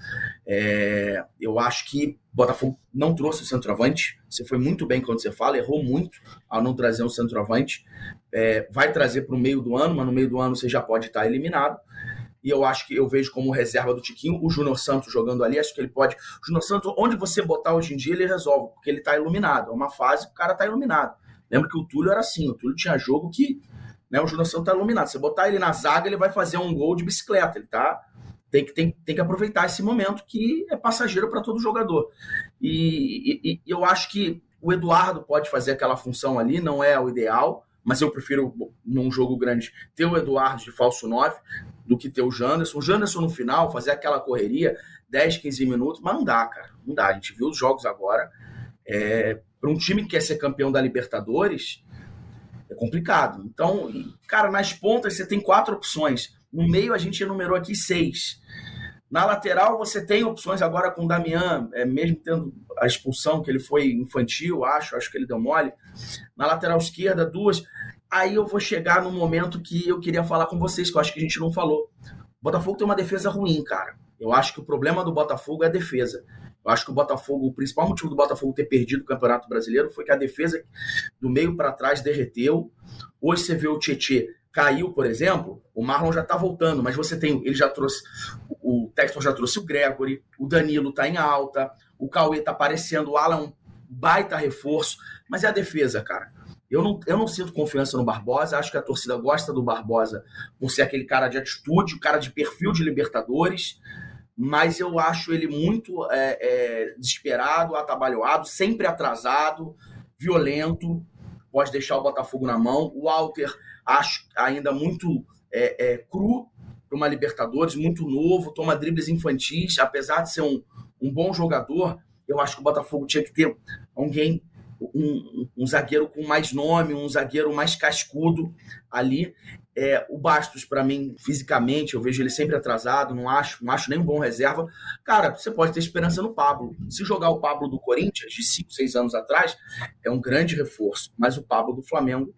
É, eu acho que o Botafogo não trouxe o centroavante. Você foi muito bem quando você fala, errou muito ao não trazer um centroavante. É, vai trazer para o meio do ano, mas no meio do ano você já pode estar eliminado. e eu acho que eu vejo como reserva do Tiquinho, o Júnior Santos jogando ali, acho que ele pode... O Júnior Santos, onde você botar hoje em dia, ele resolve, porque ele tá iluminado, é uma fase que o cara tá iluminado. Lembra que o Túlio era assim, o Túlio tinha jogo que, né, o Júnior Santos tá iluminado, você botar ele na zaga, ele vai fazer um gol de bicicleta, ele tá... Tem que, tem, tem que aproveitar esse momento que é passageiro para todo jogador. E, e, e eu acho que o Eduardo pode fazer aquela função ali, não é o ideal, mas eu prefiro, num jogo grande, ter o Eduardo de falso nove do que ter o Janderson. O Janderson no final, fazer aquela correria, dez, quinze minutos, mas não dá, cara. Não dá. A gente viu os jogos agora. É, para um time que quer ser campeão da Libertadores, é complicado. Então, cara, nas pontas você tem quatro opções. No meio a gente enumerou aqui seis. Na lateral você tem opções agora com o Damian, é, mesmo tendo a expulsão, que ele foi infantil, acho, acho que ele deu mole. Na lateral esquerda, duas. Aí eu vou chegar no momento que eu queria falar com vocês, que eu acho que a gente não falou. O Botafogo tem uma defesa ruim, cara. Eu acho que o problema do Botafogo é a defesa. Eu acho que o Botafogo, o principal motivo do Botafogo ter perdido o Campeonato Brasileiro foi que a defesa do meio para trás derreteu. Hoje você vê o Tietê caiu, por exemplo, o Marlon já tá voltando, mas você tem, ele já trouxe, o Textor já trouxe o Gregory, o Danilo tá em alta, o Cauê tá aparecendo, o Alan um baita reforço, mas é a defesa, cara. Eu não, eu não sinto confiança no Barbosa, acho que a torcida gosta do Barbosa por ser aquele cara de atitude, o cara de perfil de Libertadores, mas eu acho ele muito é, é, desesperado, atabalhoado, sempre atrasado, violento, pode deixar o Botafogo na mão. O Walter, acho ainda muito é, é, cru para uma Libertadores, muito novo, toma dribles infantis, apesar de ser um, um bom jogador, eu acho que o Botafogo tinha que ter alguém, um, um zagueiro com mais nome, um zagueiro mais cascudo ali. É, o Bastos, para mim, fisicamente, eu vejo ele sempre atrasado, não acho, não acho nem um bom reserva. Cara, você pode ter esperança no Pablo. Se jogar o Pablo do Corinthians, de cinco, seis anos atrás, é um grande reforço. Mas o Pablo do Flamengo,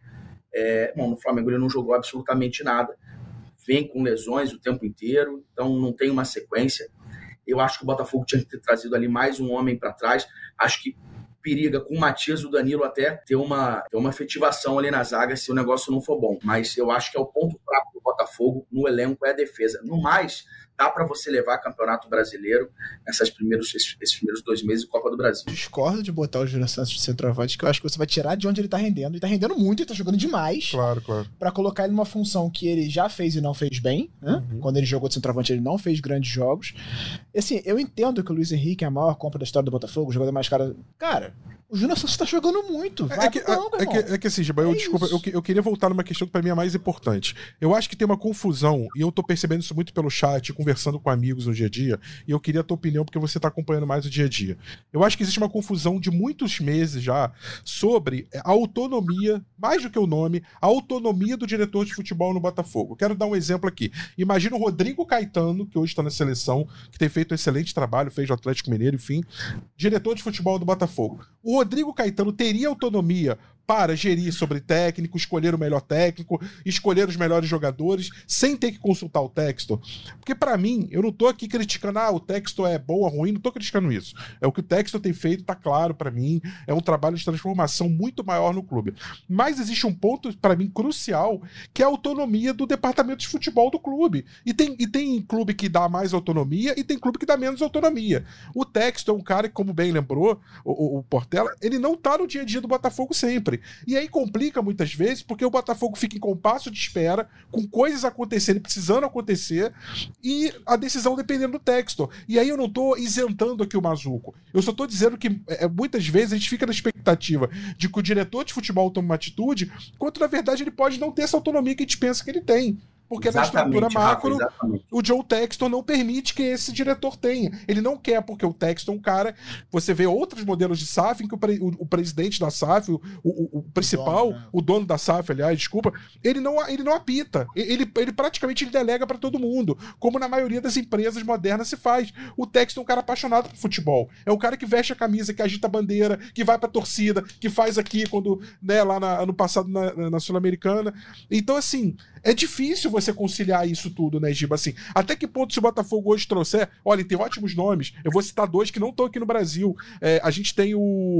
é, bom, no Flamengo ele não jogou absolutamente nada. Vem com lesões o tempo inteiro, então não tem uma sequência. Eu acho que o Botafogo tinha que ter trazido ali mais um homem para trás. Acho que periga com o Matias e o Danilo até ter uma, ter uma efetivação ali na zaga se o negócio não for bom. Mas eu acho que é o ponto fraco do Botafogo no elenco é a defesa. No mais, dá para você levar Campeonato Brasileiro nessas primeiros, esses, esses primeiros dois meses de Copa do Brasil.
Discordo de botar o Júnior Santos de centroavante, que eu acho que você vai tirar de onde ele tá rendendo. Ele tá rendendo muito, ele tá jogando demais.
Claro, claro. Pra
colocar ele numa função que ele já fez e não fez bem, né? Uhum. Quando ele jogou de centroavante, ele não fez grandes jogos. E, assim, eu entendo que o Luiz Henrique é a maior compra da história do Botafogo, o jogador mais caro. Cara, o Júnior Santos tá jogando muito. Vai
é, que, banco, é, é, que, é que assim, Giba, eu, é desculpa, eu, eu queria voltar numa questão que pra mim é mais importante. Eu acho que tem uma confusão, e eu tô percebendo isso muito pelo chat, conversando com amigos no dia a dia, e eu queria a tua opinião, porque você tá acompanhando mais o dia a dia. Eu acho que existe uma confusão de muitos meses já sobre a autonomia, mais do que o nome, a autonomia do diretor de futebol no Botafogo. Quero dar um exemplo aqui. Imagina o Rodrigo Caetano, que hoje tá na seleção, que tem feito um excelente trabalho, fez o Atlético Mineiro, enfim, diretor de futebol do Botafogo. O Rodrigo Caetano teria autonomia para gerir sobre técnico, escolher o melhor técnico, escolher os melhores jogadores, sem ter que consultar o Textor? Porque para mim, eu não tô aqui criticando, ah, o Textor é bom ou ruim, não tô criticando isso. É o que o Textor tem feito, tá claro para mim, é um trabalho de transformação muito maior no clube. Mas existe um ponto, para mim, crucial, que é a autonomia do departamento de futebol do clube. E tem, e tem clube que dá mais autonomia e tem clube que dá menos autonomia. O Textor é um cara que, como bem lembrou o, o, o Portela, ele não tá no dia a dia do Botafogo sempre. E aí complica muitas vezes, porque o Botafogo fica em compasso de espera, com coisas acontecendo, precisando acontecer, e a decisão dependendo do Textor. E aí eu não tô isentando aqui o Mazuco. Eu só tô dizendo que é, muitas vezes a gente fica na expectativa de que o diretor de futebol tome uma atitude, quando na verdade ele pode não ter essa autonomia que a gente pensa que ele tem. Porque exatamente, na estrutura macro, Rafa, o Joe Textor não permite que esse diretor tenha. Ele não quer, porque o Textor é um cara... Você vê outros modelos de S A F em que o, pre, o, o presidente da S A F, o, o, o principal, o dono, né? o dono da S A F, aliás, desculpa, ele não, ele não apita. Ele, ele praticamente ele delega para todo mundo, como na maioria das empresas modernas se faz. O Textor é um cara apaixonado por futebol. É um cara que veste a camisa, que agita a bandeira, que vai pra torcida, que faz aqui quando, né, lá na, ano passado na, na, na Sul-Americana. Então, assim, é difícil você você conciliar isso tudo, né, Giba? Assim, até que ponto se o Botafogo hoje trouxer... Olha, tem ótimos nomes. Eu vou citar dois que não estão aqui no Brasil. É, a gente tem o...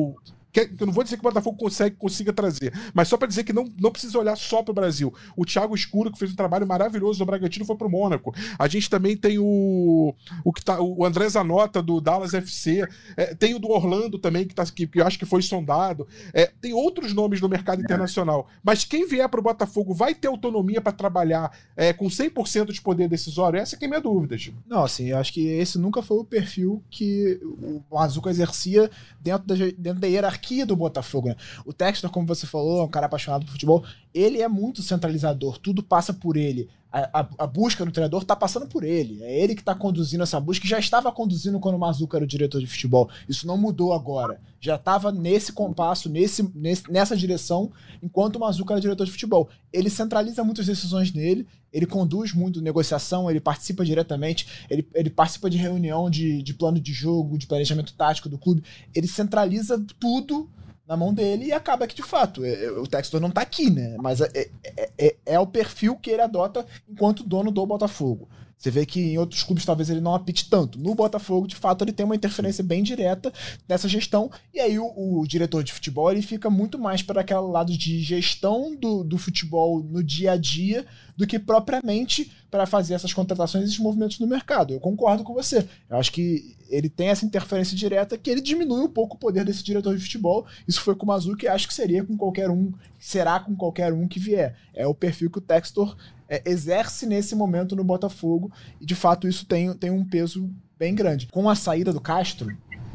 Que, que eu não vou dizer que o Botafogo consegue, consiga trazer, mas só para dizer que não, não precisa olhar só para o Brasil. O Thiago Escuro, que fez um trabalho maravilhoso no Bragantino, foi para o Mônaco. A gente também tem o, o, que tá, o André Zanota, do Dallas F C. É, tem o do Orlando também, que, tá, que, que eu acho que foi sondado. É, tem outros nomes no mercado internacional. Mas quem vier para o Botafogo vai ter autonomia para trabalhar é, com cem por cento de poder decisório? Essa que é a minha dúvida, Chico.
Não, assim, eu acho que esse nunca foi o perfil que o Mazuco exercia dentro da, dentro da hierarquia do Botafogo, né? O Textor, como você falou, é um cara apaixonado por futebol, ele é muito centralizador, tudo passa por ele. A, a, a busca no treinador tá passando por ele. É ele que tá conduzindo essa busca, que já estava conduzindo quando o Mazuco era o diretor de futebol. Isso não mudou agora. Já estava nesse compasso, nesse, nesse, nessa direção, enquanto o Mazuco era diretor de futebol. Ele centraliza muitas decisões nele, ele conduz muito negociação, ele participa diretamente, ele, ele participa de reunião de, de plano de jogo, de planejamento tático do clube. Ele centraliza tudo na mão dele e acaba que, de fato, é, o Textor não tá aqui, né? Mas é, é, é, é o perfil que ele adota enquanto dono do Botafogo. Você vê que em outros clubes talvez ele não apite tanto. No Botafogo, de fato, ele tem uma interferência bem direta nessa gestão. E aí o, o diretor de futebol ele fica muito mais para aquele lado de gestão do, do futebol no dia a dia do que propriamente para fazer essas contratações e esses movimentos no mercado. Eu concordo com você. Eu acho que ele tem essa interferência direta que ele diminui um pouco o poder desse diretor de futebol. Isso foi com o Mazuco e acho que seria com qualquer um, será com qualquer um que vier. É o perfil que o Textor é, exerce nesse momento no Botafogo e de fato isso tem, tem um peso bem grande. Com a saída do Castro,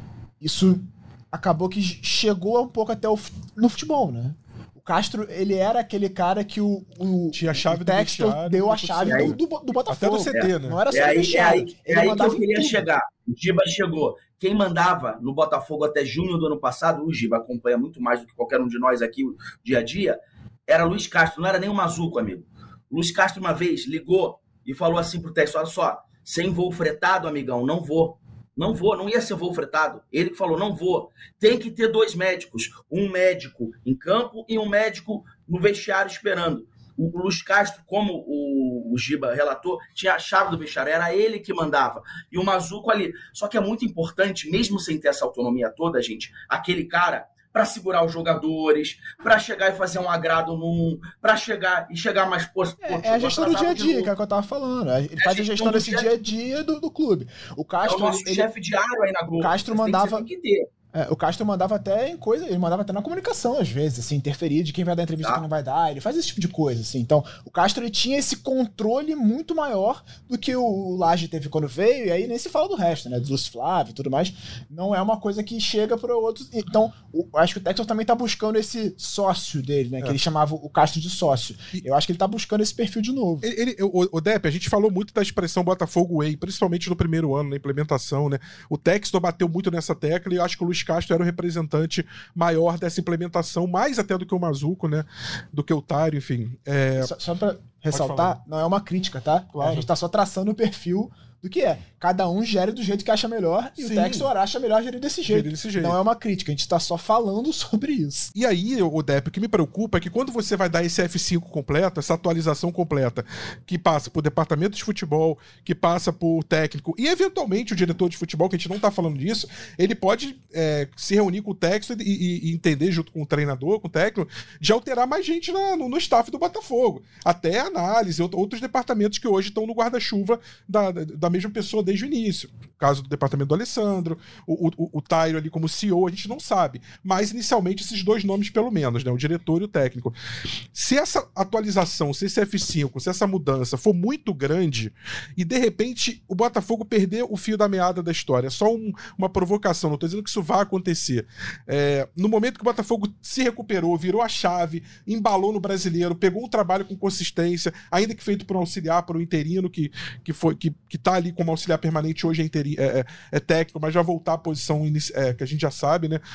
isso acabou que chegou um pouco até o, no futebol, né? O Castro, ele era aquele cara que o, o,
Tinha a chave
o Textor deu a chave do, do, do Botafogo.
Até do C T,
é,
né?
Não era só
é aí,
deixar.
é aí, é aí que eu queria
tudo.
chegar. O Giba chegou. Quem mandava no Botafogo até junho do ano passado, o Giba acompanha muito mais do que qualquer um de nós aqui, o dia a dia, era Luiz Castro, não era nem o Mazuco, amigo. O Luiz Castro uma vez ligou e falou assim pro Textor, olha só, sem voo fretado, amigão, não vou. Não vou, não ia ser voo fretado. Ele que falou, não vou. Tem que ter dois médicos. Um médico em campo e um médico no vestiário esperando. O Luiz Castro, como o, o Giba relatou, tinha a chave do vestiário. Era ele que mandava. E o Mazuco ali. Só que é muito importante, mesmo sem ter essa autonomia toda, gente, aquele cara para segurar os jogadores, para chegar e fazer um agrado num, para chegar e chegar mais posto.
É, é a gestão do dia a dia, que é o que eu tava falando. Ele é faz a gestão desse dia a dia do, do clube. O Castro,
é o nosso
ele,
chefe diário aí na Globo.
O Castro
Você
mandava.
Tem que ter.
É, o Castro mandava até em coisa, ele mandava até na comunicação, às vezes, assim, interferir de quem vai dar entrevista e
tá.
quem não vai dar, ele faz esse tipo de coisa, assim. Então, o Castro, ele tinha esse controle muito maior do que o Laje teve quando veio, e aí nem se fala do resto, né, do Lúcio Flávio e tudo mais, não é uma coisa que chega para outros. Então, o, acho que o Textor também tá buscando esse sócio dele, né, é. que ele chamava o Castro de sócio. Eu acho que ele tá buscando esse perfil de novo.
Ele, ele, o, o Depp, a gente falou muito da expressão Botafogo Way, principalmente no primeiro ano, na implementação, né, o Textor bateu muito nessa tecla e eu acho que o Luiz Castro era o representante maior dessa implementação, mais até do que o Mazuco, né? Do que o Tário, enfim. É...
Só, só pra ressaltar, não é uma crítica, tá? Claro. A gente tá só traçando o perfil do que é. Cada um gere do jeito que acha melhor e Sim. o Textor acha melhor gerir desse jeito. Gerir desse jeito. Não é uma crítica, a gente tá só falando sobre isso.
E aí, o Depp, o que me preocupa é que quando você vai dar esse F cinco completo, essa atualização completa, que passa por departamento de futebol, que passa por técnico e eventualmente o diretor de futebol, que a gente não tá falando disso, ele pode é, se reunir com o Textor e, e, e entender junto com o treinador, com o técnico, de alterar mais gente na, no, no staff do Botafogo. Até análise, outros departamentos que hoje estão no guarda-chuva da, da mesma pessoa desde o início. O caso do departamento do Alessandro, o, o, o Tairo ali como C E O, a gente não sabe. Mas, inicialmente, esses dois nomes, pelo menos, né? O diretor e o técnico. Se essa atualização, se esse F cinco, se essa mudança for muito grande e, de repente, o Botafogo perder o fio da meada da história, só um, uma provocação, não estou dizendo que isso vai acontecer. É, no momento que o Botafogo se recuperou, virou a chave, embalou no brasileiro, pegou um trabalho com consistência, ainda que feito por um auxiliar, por um interino que, que, foi, que, que tá ali como auxiliar permanente, hoje é, interi- é, é, é técnico, mas já voltar à posição inici- é, que a gente já sabe, né?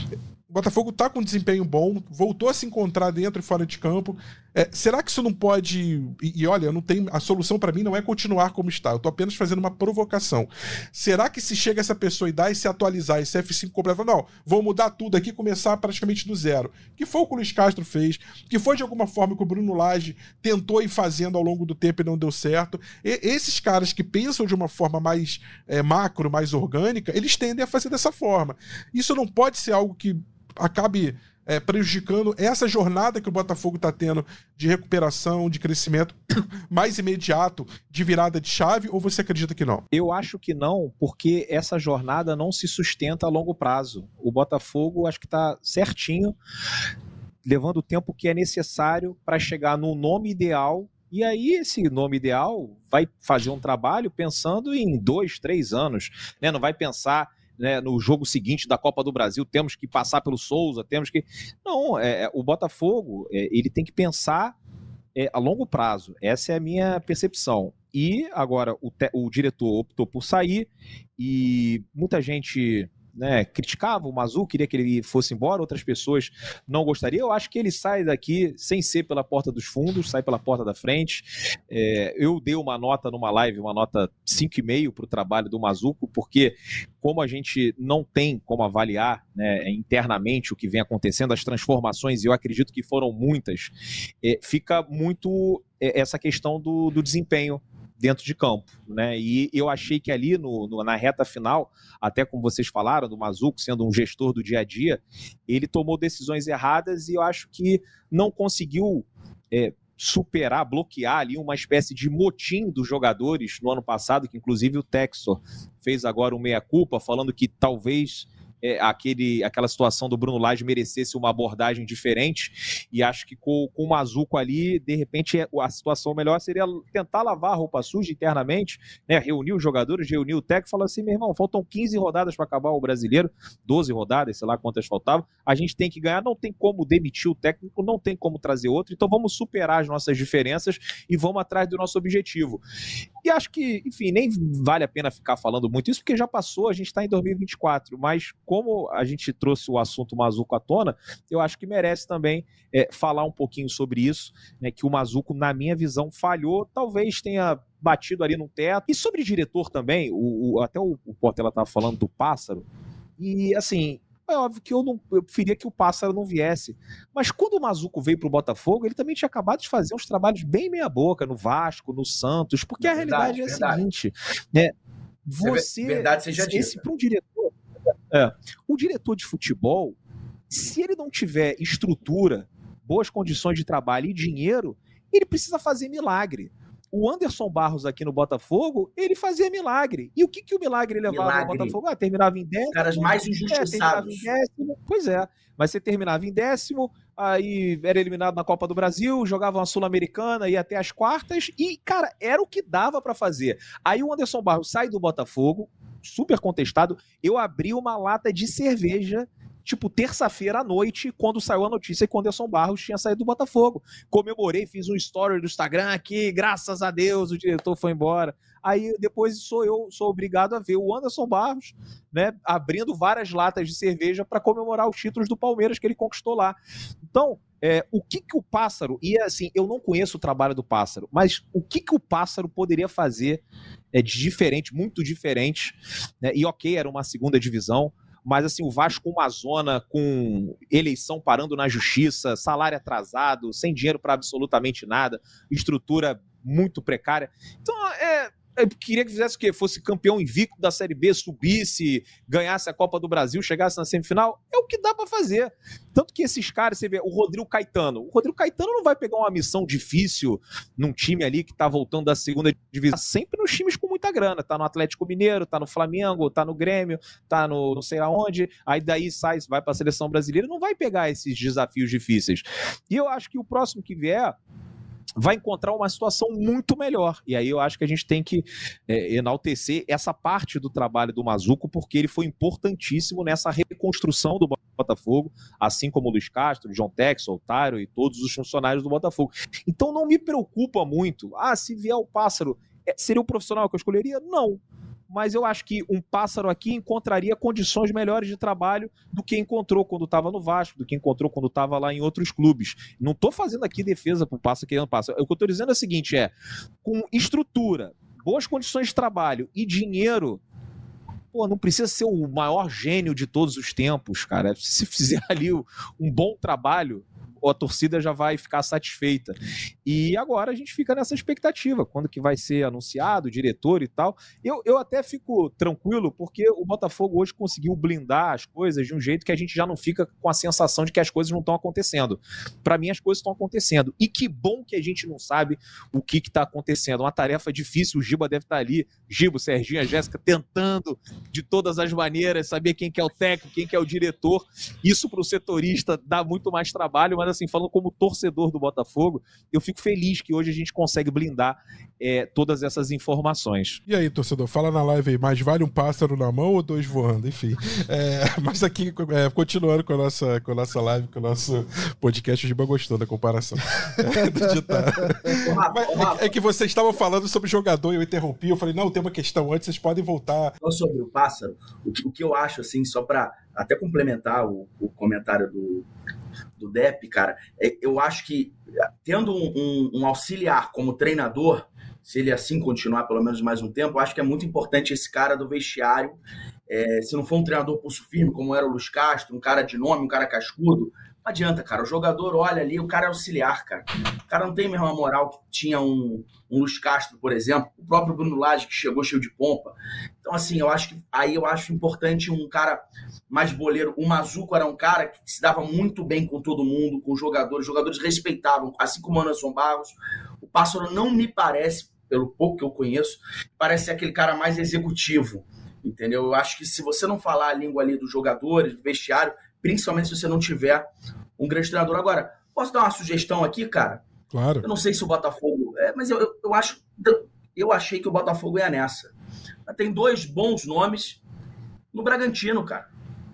O Botafogo tá com um desempenho bom, voltou a se encontrar dentro e fora de campo. É, será que isso não pode... E, e olha, eu não tenho... a solução para mim não é continuar como está, eu tô apenas fazendo uma provocação. Será que se chega essa pessoa e dá e se atualizar, esse F cinco completo, não, vou mudar tudo aqui e começar praticamente do zero? Que foi o que o Luiz Castro fez, que foi de alguma forma que o Bruno Lage tentou ir fazendo ao longo do tempo e não deu certo. E, esses caras que pensam de uma forma mais é, macro, mais orgânica, eles tendem a fazer dessa forma. Isso não pode ser algo que acabe é, prejudicando essa jornada que o Botafogo está tendo de recuperação, de crescimento mais imediato, de virada de chave, ou você acredita que não?
Eu acho que não, porque essa jornada não se sustenta a longo prazo. O Botafogo acho que está certinho, levando o tempo que é necessário para chegar no nome ideal. E aí esse nome ideal vai fazer um trabalho pensando em dois, três anos, né? Não vai pensar, né, no jogo seguinte da Copa do Brasil, temos que passar pelo Souza, temos que... Não, é, o Botafogo, é, ele tem que pensar é, a longo prazo. Essa é a minha percepção. E agora o, te, o diretor optou por sair e muita gente... né, criticava o Mazzulli, queria que ele fosse embora, outras pessoas não gostariam. Eu acho que ele sai daqui sem ser pela porta dos fundos, sai pela porta da frente. É, eu dei uma nota numa live, uma nota cinco e meio para o trabalho do Mazzulli, porque como a gente não tem como avaliar, né, internamente o que vem acontecendo, as transformações, e eu acredito que foram muitas, é, fica muito é, essa questão do, do desempenho dentro de campo, né? E eu achei que ali no, no, na reta final, até como vocês falaram, do Mazzulli sendo um gestor do dia a dia, ele tomou decisões erradas e eu acho que não conseguiu é, superar, bloquear ali uma espécie de motim dos jogadores no ano passado, que inclusive o Textor fez agora um meia-culpa, falando que talvez... É, aquele, aquela situação do Bruno Lage merecesse uma abordagem diferente, e acho que com, com o Mazzulli ali, de repente a situação melhor seria tentar lavar a roupa suja internamente, né, reunir os jogadores, reunir o técnico e falar assim, meu irmão, faltam quinze rodadas para acabar o Brasileiro, doze rodadas, sei lá quantas faltavam, a gente tem que ganhar, não tem como demitir o técnico, não tem como trazer outro, então vamos superar as nossas diferenças e vamos atrás do nosso objetivo. E acho que, enfim, nem vale a pena ficar falando muito isso, porque já passou, a gente está em dois mil e vinte e quatro, mas como a gente trouxe o assunto Mazzulli à tona, eu acho que merece também é, falar um pouquinho sobre isso, né, que o Mazzulli, na minha visão, falhou, talvez tenha batido ali no teto. E sobre diretor também, o, o, até o, o Portela estava falando do Pássaro, e assim... É óbvio que eu, não, eu preferia que o Pássaro não viesse. Mas quando o Mazzulli veio para o Botafogo, ele também tinha acabado de fazer uns trabalhos bem meia-boca no Vasco, no Santos, porque é a realidade verdade, é a seguinte: né, você.
Verdade seja dita.
Para um diretor. É, o diretor de futebol, se ele não tiver estrutura, boas condições de trabalho e dinheiro, ele precisa fazer milagre. O Anderson Barros aqui no Botafogo, ele fazia milagre. E o que, que o milagre levava milagre. no Botafogo? Ah, terminava em décimo.
Os caras mais injustiçados.
É, terminava em décimo. Pois é. Mas você terminava em décimo, aí era eliminado na Copa do Brasil, jogava uma Sul-Americana, ia até as quartas. E, cara, era o que dava pra fazer. Aí o Anderson Barros sai do Botafogo, super contestado. Eu abri uma lata de cerveja, tipo, terça-feira à noite, quando saiu a notícia que o Anderson Barros tinha saído do Botafogo. Comemorei, fiz um story do Instagram aqui, graças a Deus, o diretor foi embora. Aí depois sou eu, sou obrigado a ver o Anderson Barros, né, abrindo várias latas de cerveja para comemorar os títulos do Palmeiras que ele conquistou lá. Então, é, o que que o Pássaro, e assim, eu não conheço o trabalho do Pássaro, mas o que que o Pássaro poderia fazer é, de diferente, muito diferente, né, e ok, era uma segunda divisão, mas assim, o Vasco uma zona com eleição parando na justiça, salário atrasado, sem dinheiro para absolutamente nada, estrutura muito precária. Então, é, eu queria que fizesse o quê? Fosse campeão invicto da Série B, subisse, ganhasse a Copa do Brasil, chegasse na semifinal. É o que dá para fazer. Tanto que esses caras, você vê, o Rodrigo Caetano. O Rodrigo Caetano não vai pegar uma missão difícil num time ali que tá voltando da segunda divisão. Sempre nos times com muita grana. Tá no Atlético Mineiro, tá no Flamengo, tá no Grêmio, tá no não sei aonde. Aí daí sai, vai pra seleção brasileira. Não vai pegar esses desafios difíceis. E eu acho que o próximo que vier vai encontrar uma situação muito melhor. E aí eu acho que a gente tem que é, enaltecer essa parte do trabalho do Mazzulli, porque ele foi importantíssimo nessa reconstrução do Botafogo, assim como o Luiz Castro, o John Tex, o Otário e todos os funcionários do Botafogo. Então não me preocupa muito. Ah, se vier o Pássaro, seria o profissional que eu escolheria? Não. Mas eu acho que um Pássaro aqui encontraria condições melhores de trabalho do que encontrou quando estava no Vasco, do que encontrou quando estava lá em outros clubes. Não estou fazendo aqui defesa para o Pássaro querendo Pássaro. O que eu estou dizendo é o seguinte, é, com estrutura, boas condições de trabalho e dinheiro, pô, não precisa ser o maior gênio de todos os tempos, cara. Se fizer ali um bom trabalho, a torcida já vai ficar satisfeita. E agora a gente fica nessa expectativa, quando que vai ser anunciado, o diretor e tal. Eu, eu até fico tranquilo, porque o Botafogo hoje conseguiu blindar as coisas de um jeito que a gente já não fica com a sensação de que as coisas não estão acontecendo. Para mim, as coisas estão acontecendo. E que bom que a gente não sabe o que está acontecendo. Uma tarefa difícil, o Giba deve estar ali, Giba, o Serginho, a Jéssica, tentando de todas as maneiras saber quem que é o técnico, quem que é o diretor. Isso para o setorista dá muito mais trabalho, mas assim, falando como torcedor do Botafogo, eu fico feliz que hoje a gente consegue blindar é, todas essas informações.
E aí, torcedor, fala na live aí, mais vale um pássaro na mão ou dois voando? Enfim, é, mas aqui, é, continuando com a, nossa, com a nossa live, com o nosso podcast, o Giba gostou da comparação. É, do ditado. Mas é, é que vocês estavam falando sobre jogador e eu interrompi, eu falei, não, tem uma questão antes, vocês podem voltar.
Só sobre o pássaro, o que, o que eu acho, assim, só para até complementar o, o comentário do, do Depp, cara, é, eu acho que tendo um, um, um auxiliar como treinador, se ele assim continuar pelo menos mais um tempo, eu acho que é muito importante esse cara do vestiário, é, se não for um treinador pulso firme, como era o Luiz Castro, um cara de nome, um cara cascudo, não adianta, cara, o jogador olha ali, o cara é auxiliar, cara. O cara não tem a mesma moral que tinha um, um Luiz Castro, por exemplo, o próprio Bruno Lage, que chegou cheio de pompa. Então, assim, eu acho que aí eu acho importante um cara mais boleiro. O Mazuco era um cara que se dava muito bem com todo mundo, com os jogadores, os jogadores respeitavam, assim como o Anderson Barros. O Pássaro não me parece, pelo pouco que eu conheço, parece ser aquele cara mais executivo, entendeu? Eu acho que se você não falar a língua ali dos jogadores, do vestiário, principalmente se você não tiver um grande treinador. Agora, posso dar uma sugestão aqui, cara?
Claro.
Eu não sei se o Botafogo... É, mas eu, eu, eu acho... Eu achei que o Botafogo ia nessa. Tem dois bons nomes no Bragantino, cara.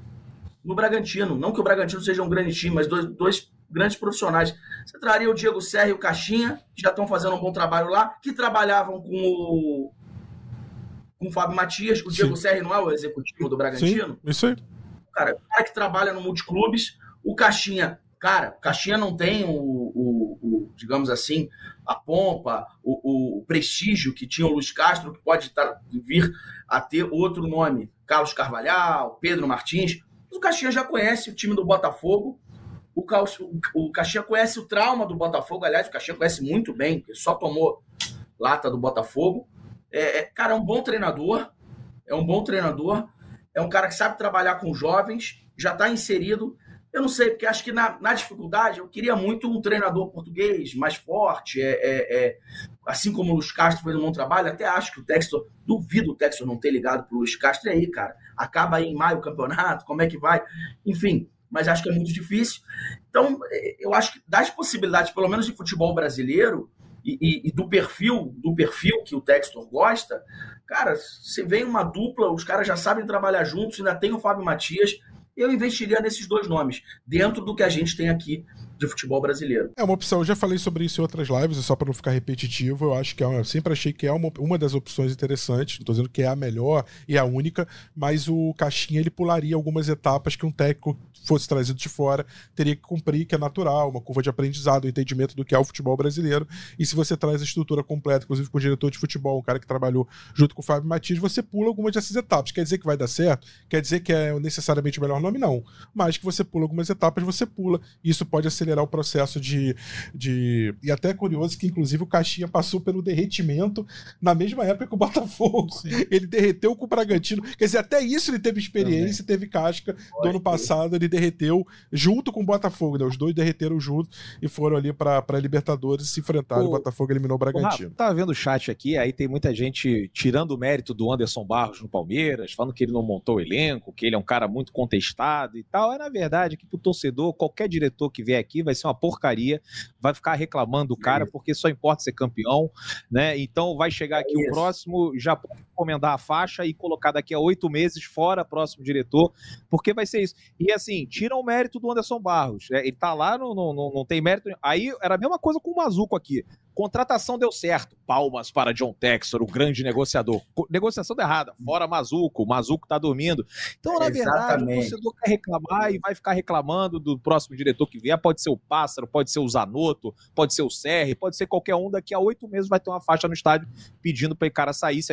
No Bragantino. Não que o Bragantino seja um grande time, mas dois, dois grandes profissionais. Você traria o Diego Serra e o Caixinha, que já estão fazendo um bom trabalho lá, que trabalhavam com o, com o Fábio Matias. O Diego Sim. Serra não é o executivo do Bragantino?
Sim, isso aí.
Cara, o cara que trabalha no multiclubes, o Caixinha, cara, o Caixinha não tem o, o, o digamos assim, a pompa, o, o prestígio que tinha o Luiz Castro, que pode tar, vir a ter outro nome, Carlos Carvalhal, Pedro Martins. Mas o Caixinha já conhece o time do Botafogo, o, Ca, o, o Caixinha conhece o trauma do Botafogo, aliás, o Caixinha conhece muito bem, porque só tomou lata do Botafogo. É, é, cara, é um bom treinador, é um bom treinador, é um cara que sabe trabalhar com jovens, já está inserido. Eu não sei, porque acho que na, na dificuldade eu queria muito um treinador português mais forte, é, é, é, assim como o Luiz Castro fez um bom trabalho. Até acho que o Textor, duvido o Textor não ter ligado para o Luiz Castro. E aí, cara, acaba aí em maio o campeonato, como é que vai? Enfim, mas acho que é muito difícil. Então, eu acho que das possibilidades, pelo menos de futebol brasileiro, e, e, e do perfil do perfil que o Textor gosta, cara, você vem uma dupla, os caras já sabem trabalhar juntos, ainda tem o Fábio Matias, eu investiria nesses dois nomes, dentro do que a gente tem aqui de futebol brasileiro.
É uma opção, eu já falei sobre isso em outras lives, só para não ficar repetitivo, eu acho que é uma, eu sempre achei que é uma, uma das opções interessantes, não estou dizendo que é a melhor e a única, mas o Caixinha ele pularia algumas etapas que um técnico fosse trazido de fora teria que cumprir, que é natural, uma curva de aprendizado, um entendimento do que é o futebol brasileiro, e se você traz a estrutura completa, inclusive com o diretor de futebol, um cara que trabalhou junto com o Fábio Matias, você pula algumas dessas etapas. Quer dizer que vai dar certo? Quer dizer que é necessariamente o melhor nome? Não. Mas que você pula algumas etapas, você pula, e isso pode acelerar o processo de... de... E até é curioso que, inclusive, o Caixinha passou pelo derretimento na mesma época que o Botafogo. Sim. Ele derreteu com o Bragantino. Quer dizer, até isso ele teve experiência, Também. teve casca. Pode do ano passado ele derreteu junto com o Botafogo, né? Os dois derreteram junto e foram ali para a Libertadores e se enfrentaram. O, o Botafogo eliminou o Bragantino.
O tava vendo o chat aqui, aí tem muita gente tirando o mérito do Anderson Barros no Palmeiras, falando que ele não montou o elenco, que ele é um cara muito contestado e tal. É, na verdade, que pro torcedor, qualquer diretor que vier aqui vai ser uma porcaria, vai ficar reclamando do cara, porque só importa ser campeão, né? Então vai chegar aqui é o próximo, já pode encomendar a faixa e colocar daqui a oito meses fora próximo diretor, porque vai ser isso. E assim, tira o mérito do Anderson Barros. Ele tá lá, não, não, não tem mérito. Aí era a mesma coisa com o Mazuco aqui. Contratação deu certo. Palmas para John Textor, o grande negociador. Negociação deu errada. Fora Mazuco. O Mazuco tá dormindo. Então, na verdade, o torcedor quer reclamar e vai ficar reclamando do próximo diretor que vier. Pode ser o Pássaro, pode ser o Zanotto, pode ser o Serri, pode ser qualquer um. Daqui a oito meses vai ter uma faixa no estádio pedindo para o cara sair se a gente não for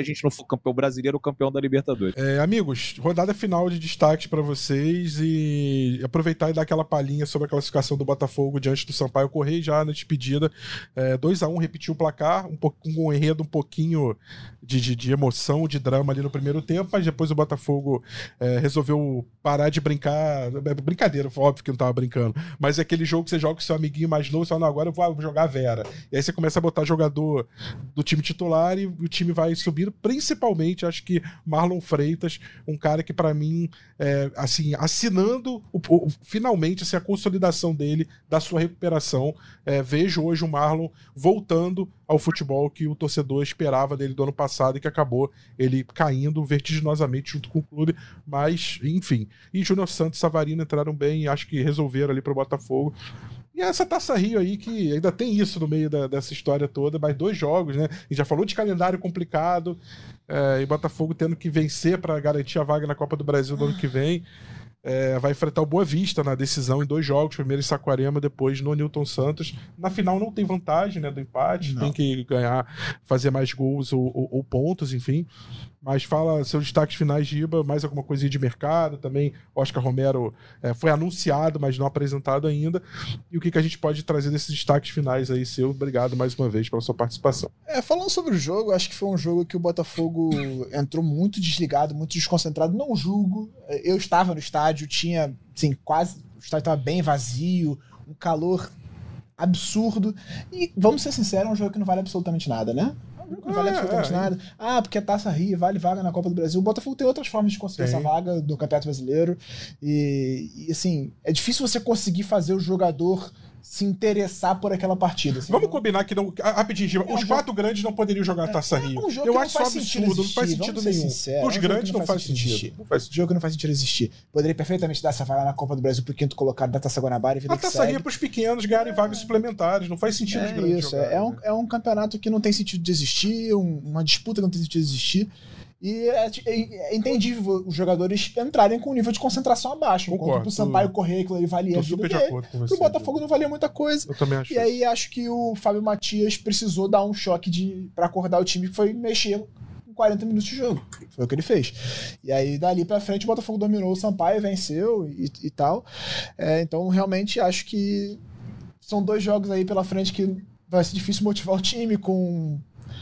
campeão brasileiro ou campeão da Libertadores.
É, amigos, rodada final de destaques para vocês e aproveitar e dar aquela palhinha sobre a classificação do Botafogo diante do Sampaio Corrêa já na despedida. É, dois a um, repetiu o placar, um pouco, com um enredo um pouquinho de, de, de emoção, de drama ali no primeiro tempo, mas depois o Botafogo é, resolveu parar de brincar. Brincadeira, óbvio que não tava brincando, mas é aquele jogo que você joga com seu amiguinho mais novo, você fala, não, agora eu vou jogar a Vera. E aí você começa a botar jogador do time titular e o time vai subindo, principalmente, acho que Marlon Freitas, um cara que pra mim, é, assim, assinando o, o, finalmente assim, a consolidação dele, da sua recuperação. É, vejo hoje o Marlon voltando ao futebol que o torcedor esperava dele do ano passado e que acabou ele caindo vertiginosamente junto com o clube, mas enfim. E Júnior Santos e Savarino entraram bem, acho que resolveram ali pro Botafogo. E essa Taça Rio aí, que ainda tem isso no meio da, dessa história toda, mais dois jogos, né? A gente já falou de calendário complicado, é, e Botafogo tendo que vencer para garantir a vaga na Copa do Brasil no ano que vem. É, vai enfrentar o Boa Vista na decisão em dois jogos, primeiro em Saquarema, depois no Newton Santos. Na final não tem vantagem, né, do empate, não. Tem que ganhar, fazer mais gols ou, ou, ou pontos, enfim. Mas fala seus destaques finais, Giba, mais alguma coisinha de mercado também. Oscar Romero é, foi anunciado, mas não apresentado ainda. E o que, que a gente pode trazer desses destaques finais aí, seu? Obrigado mais uma vez pela sua participação.
É, falando sobre o jogo, acho que foi um jogo que o Botafogo entrou muito desligado, muito desconcentrado. Não julgo, eu estava no estádio, tinha, assim, quase, o estádio estava bem vazio, um calor absurdo. E, vamos ser sinceros, é um jogo que não vale absolutamente nada, né? Não vale absolutamente é, é, nada. Ah, porque a Taça Rio vale vaga na Copa do Brasil. O Botafogo tem outras formas de conseguir tem. essa vaga do Campeonato Brasileiro. E, e, assim, é difícil você conseguir fazer o jogador se interessar por aquela partida. Assim,
Vamos
não...
combinar que não. Rapidinho, Giba, é, os um quatro jogo... grandes não poderiam jogar a Taça
é,
Rio.
É um jogo
eu
que
acho
não
só
faz
absurdo,
sentido
não faz sentido nenhum.
Sincero,
os
é um
grandes
não,
não faz sentido. sentido. Não faz sentido.
Jogo que não faz sentido existir. Poderia perfeitamente dar essa vaga na Copa do Brasil pro quinto colocado da Taça Guanabara e vida
a
que
Taça
segue.
Rio é pros pequenos ganharem é. vagas suplementares. Não faz sentido
é
os grandes
isso,
jogarem,
é, um,
né?
é um campeonato que não tem sentido de existir, um, uma disputa que não tem sentido de existir. E é, é entendível os jogadores entrarem com um nível de concentração abaixo.
Concordo,
enquanto pro Sampaio Corrêa aquilo ali valia a vida dele, pro Botafogo não valia muita coisa.
Eu também acho.
E aí acho que o Fábio Matias precisou dar um choque de, pra acordar o time, que foi mexer em quarenta minutos de jogo. Foi o que ele fez. E aí dali pra frente o Botafogo dominou o Sampaio, venceu e, e tal. É, então realmente acho que são dois jogos aí pela frente que vai ser difícil motivar o time com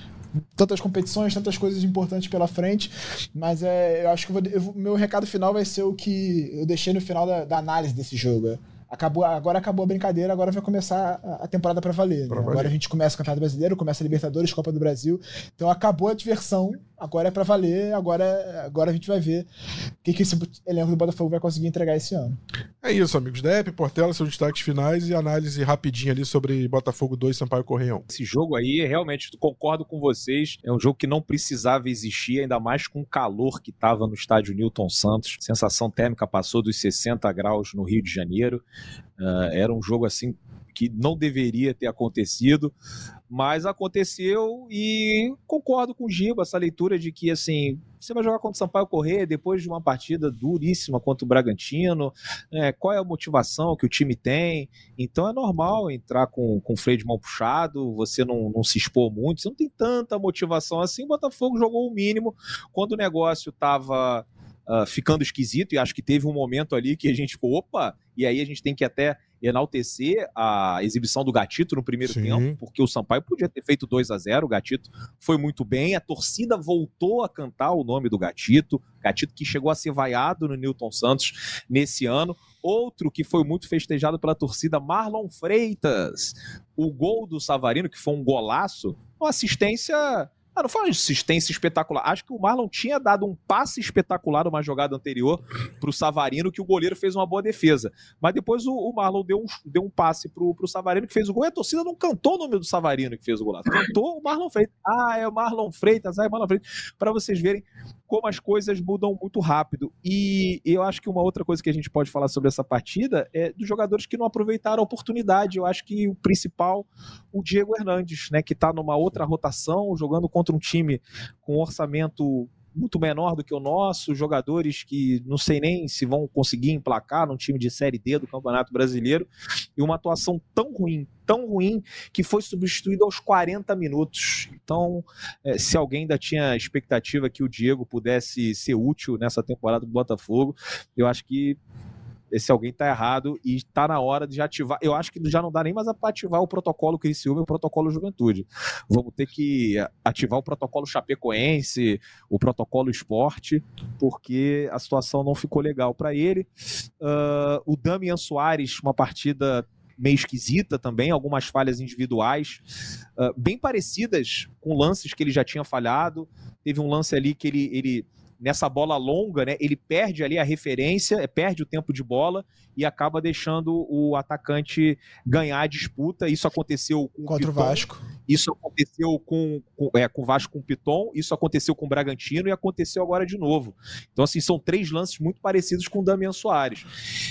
tantas competições, tantas coisas importantes pela frente, mas é, eu acho que o meu recado final vai ser o que eu deixei no final da, da análise desse jogo. Acabou, agora acabou a brincadeira, agora vai começar a, a temporada para valer. Né? Agora a gente começa o Campeonato Brasileiro, começa a Libertadores, Copa do Brasil, então acabou a diversão, agora é para valer, agora, agora a gente vai ver o que, que esse elenco do Botafogo vai conseguir entregar esse ano.
É isso, amigos. Depp, Portela, seus destaques finais e análise rapidinha ali sobre Botafogo dois, Sampaio Corrêa um.
Esse jogo aí, realmente, concordo com vocês, é um jogo que não precisava existir, ainda mais com o calor que estava no estádio Newton Santos. Sensação térmica passou dos sessenta graus no Rio de Janeiro. Uh, era um jogo assim que não deveria ter acontecido, mas aconteceu e concordo com o Giba, essa leitura de que assim, você vai jogar contra o Sampaio Corrêa depois de uma partida duríssima contra o Bragantino, é, qual é a motivação que o time tem? Então é normal entrar com, com o freio de mão puxado, você não, não se expor muito, você não tem tanta motivação assim. O Botafogo jogou o mínimo quando o negócio estava Uh, ficando esquisito, e acho que teve um momento ali que a gente ficou, opa, e aí a gente tem que até enaltecer a exibição do Gatito no primeiro Sim. tempo, porque o Sampaio podia ter feito dois a zero, o Gatito foi muito bem, a torcida voltou a cantar o nome do Gatito, Gatito que chegou a ser vaiado no Newton Santos nesse ano. Outro que foi muito festejado pela torcida, Marlon Freitas, o gol do Savarino, que foi um golaço, uma assistência... Ah, não foi uma assistência espetacular. Acho que o Marlon tinha dado um passe espetacular numa jogada anterior pro Savarino, que o goleiro fez uma boa defesa. Mas depois o, o Marlon deu um, deu um passe pro, pro Savarino, que fez o gol, e a torcida não cantou o nome do Savarino que fez o golaço. Cantou o Marlon Freitas. Ah, é o Marlon Freitas, ah, é o Marlon Freitas. Para vocês verem como as coisas mudam muito rápido. E eu acho que uma outra coisa que a gente pode falar sobre essa partida é dos jogadores que não aproveitaram a oportunidade. Eu acho que o principal, o Diego Hernandes, né, que está numa outra rotação, jogando contra um time com um orçamento muito menor do que o nosso, jogadores que não sei nem se vão conseguir emplacar num time de Série D do Campeonato Brasileiro, e uma atuação tão ruim, tão ruim, que foi substituído aos quarenta minutos. Então, é, se alguém ainda tinha expectativa que o Diego pudesse ser útil nessa temporada do Botafogo, eu acho que esse alguém está errado e está na hora de ativar. Eu acho que já não dá nem mais para ativar o protocolo Criciúma e o protocolo Juventude. Vamos ter que ativar o protocolo Chapecoense, o protocolo Esporte, porque a situação não ficou legal para ele. Uh, o Damian Soares, uma partida meio esquisita também, algumas falhas individuais, uh, bem parecidas com lances que ele já tinha falhado. Teve um lance ali que ele... ele nessa bola longa, né, ele perde ali a referência, perde o tempo de bola e acaba deixando o atacante ganhar a disputa. Isso aconteceu com
contra o Vasco.
Isso aconteceu com, com, é, com o Vasco com o Piton, isso aconteceu com o Bragantino e aconteceu agora de novo. Então, assim, são três lances muito parecidos com o Damian Soares.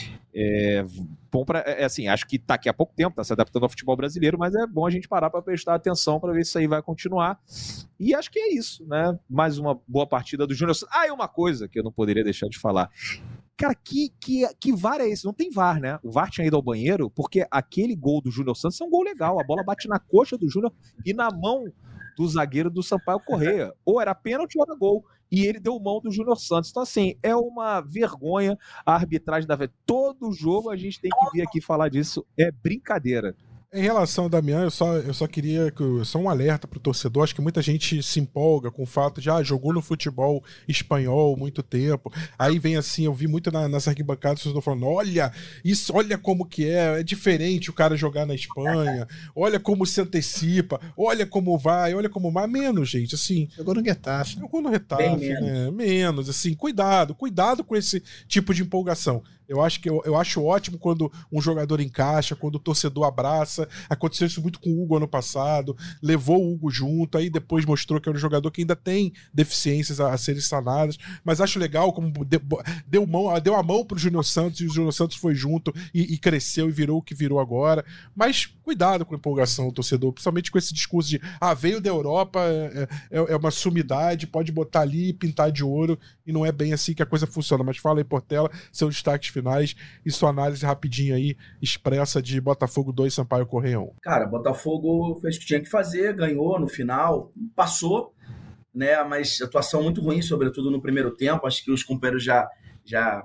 É, bom pra, é, assim, acho que tá aqui há pouco tempo, tá se adaptando ao futebol brasileiro, mas é bom a gente parar para prestar atenção para ver se isso aí vai continuar. E acho que é isso, né? Mais uma boa partida do Júnior Santos. Ah, e uma coisa que eu não poderia deixar de falar. Cara, que, que, que V A R é esse? Não tem V A R, né? O V A R tinha ido ao banheiro, porque aquele gol do Júnior Santos é um gol legal. A bola bate na coxa do Júnior e na mão do zagueiro do Sampaio Corrêa. Ou era pênalti ou era gol. E ele deu mão do Júnior Santos. Então, assim, é uma vergonha a arbitragem da... Todo jogo a gente tem que vir aqui falar disso. É brincadeira.
Em relação ao Damian, eu só, eu só queria que só um alerta pro torcedor. Acho que muita gente se empolga com o fato de ah, jogou no futebol espanhol muito tempo. Aí vem assim, eu vi muito na, nas arquibancadas, vocês estão falando, olha, isso, olha como que é, é diferente o cara jogar na Espanha, olha como se antecipa, olha como vai, olha como vai, menos, gente, assim.
Jogou no Getafe.
Jogou no Getafe, menos. Né? Menos, assim, cuidado, cuidado com esse tipo de empolgação. Eu acho, que eu, eu acho ótimo quando um jogador encaixa, quando o torcedor abraça. Aconteceu isso muito com o Hugo ano passado, levou o Hugo junto, aí depois mostrou que era um jogador que ainda tem deficiências a, a serem sanadas, mas acho legal como deu, deu, mão, deu a mão pro Júnior Santos e o Júnior Santos foi junto e, e cresceu e virou o que virou agora. Mas cuidado com a empolgação, torcedor, principalmente com esse discurso de ah, veio da Europa, é, é, é uma sumidade, pode botar ali e pintar de ouro, e não é bem assim que a coisa funciona. Mas fala aí, Portela, seus destaques finais e sua análise rapidinha aí, expressa de Botafogo dois, Sampaio Corrêa um.
Cara, Botafogo fez o que tinha que fazer, ganhou no final, passou, né? Mas atuação muito ruim, sobretudo no primeiro tempo. Acho que os companheiros já, já,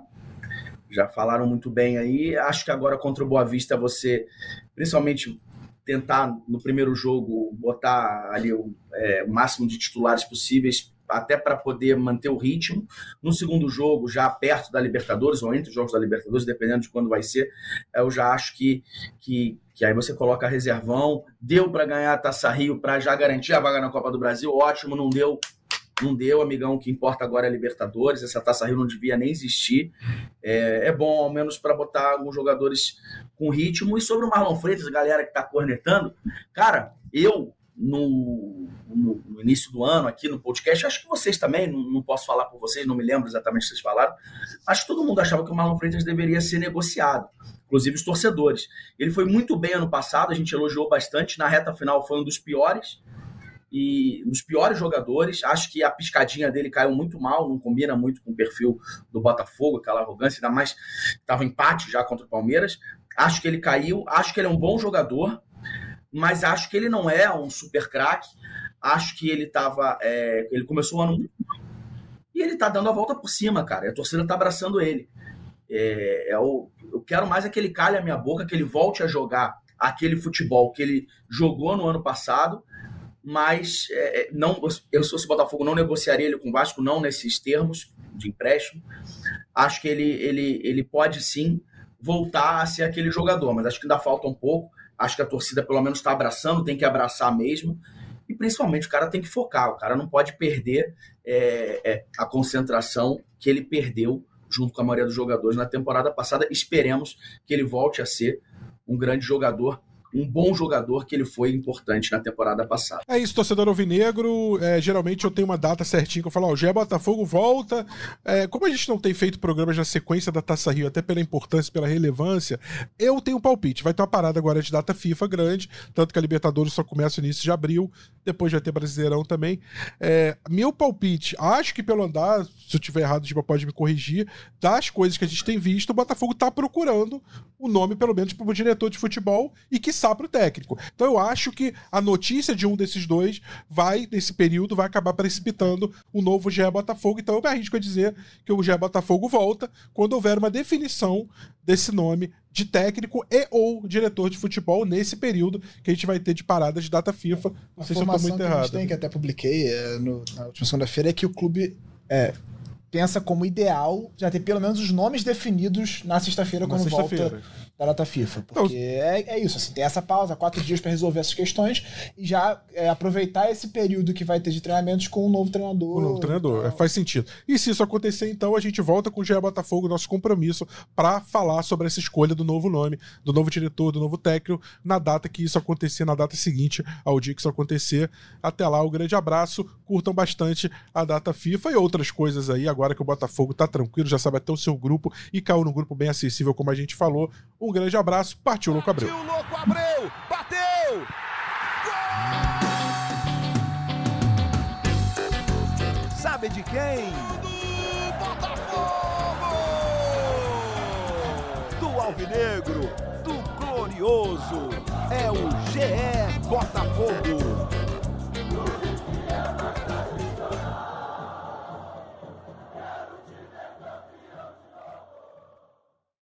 já falaram muito bem aí. Acho que agora contra o Boa Vista você, principalmente, tentar no primeiro jogo botar ali o, é, o máximo de titulares possíveis, até para poder manter o ritmo. No segundo jogo, já perto da Libertadores, ou entre os jogos da Libertadores, dependendo de quando vai ser, eu já acho que, que, que aí você coloca a reservão. Deu para ganhar a Taça Rio, para já garantir a vaga na Copa do Brasil, ótimo. Não deu, não deu, amigão. O que importa agora é a Libertadores. Essa Taça Rio não devia nem existir. É, é bom, ao menos, para botar alguns jogadores com ritmo. E sobre o Marlon Freitas, galera que está cornetando, cara, eu... No, no, no início do ano aqui no podcast, acho que vocês também, não, não posso falar por vocês, não me lembro exatamente o que vocês falaram, acho que todo mundo achava que o Marlon Freitas deveria ser negociado, inclusive os torcedores. Ele foi muito bem ano passado, a gente elogiou bastante, na reta final foi um dos piores, e dos piores jogadores. Acho que a piscadinha dele caiu muito mal, não combina muito com o perfil do Botafogo, aquela arrogância, ainda mais estava empate já contra o Palmeiras. Acho que ele caiu, acho que ele é um bom jogador, mas acho que ele não é um super craque. Acho que ele tava, é, ele começou o ano muito mal. E ele tá dando a volta por cima, cara. A torcida tá abraçando ele. É, é o, eu quero mais é que ele calhe a minha boca, que ele volte a jogar aquele futebol que ele jogou no ano passado, mas é, não, eu, se fosse Botafogo, não negociaria ele com o Vasco, não nesses termos de empréstimo. Acho que ele, ele, ele pode sim voltar a ser aquele jogador, mas acho que ainda falta um pouco. Acho que a torcida pelo menos está abraçando, tem que abraçar mesmo. E principalmente o cara tem que focar, o cara não pode perder é, é, a concentração que ele perdeu junto com a maioria dos jogadores na temporada passada. Esperemos que ele volte a ser um grande jogador um bom jogador que ele foi importante na temporada passada.
É isso, torcedor alvinegro. É, geralmente eu tenho uma data certinha que eu falo, ó, o G E Botafogo volta. É, como a gente não tem feito programas na sequência da Taça Rio, até pela importância, pela relevância, eu tenho um palpite. Vai ter uma parada agora de data FIFA grande, tanto que a Libertadores só começa no início de abril, depois vai ter Brasileirão também. É, meu palpite, acho que pelo andar, se eu tiver errado, o Giba pode me corrigir, das coisas que a gente tem visto, o Botafogo tá procurando o nome, pelo menos, para o diretor de futebol e, quiçá, para o técnico. Então eu acho que a notícia de um desses dois vai, nesse período, vai acabar precipitando o novo G E Botafogo. Então eu me arrisco a dizer que o G E Botafogo volta quando houver uma definição desse nome de técnico e ou diretor de futebol nesse período que a gente vai ter de parada de data FIFA. Não
a
sei se eu tô muito
que
errado.
A gente tem, que até publiquei é, no, na última segunda-feira, é que o clube é, pensa como ideal já ter pelo menos os nomes definidos na sexta-feira, quando volta da data FIFA. Porque então, é, é isso, assim, tem essa pausa, quatro dias para resolver essas questões e já é, aproveitar esse período que vai ter de treinamentos com um novo treinador.
O novo treinador, é, faz sentido. E se isso acontecer, então, a gente volta com o G E Botafogo, nosso compromisso, para falar sobre essa escolha do novo nome, do novo diretor, do novo técnico, na data que isso acontecer, na data seguinte ao dia que isso acontecer. Até lá, um grande abraço, curtam bastante a data FIFA e outras coisas aí, agora que o Botafogo tá tranquilo, já sabe até o seu grupo e caiu num grupo bem acessível, como a gente falou. Um grande abraço, partiu Louco Abreu.
Partiu Louco Abreu, bateu! Gol! Sabe de quem? Do Botafogo! Do Alvinegro, do Glorioso, é o G E Botafogo.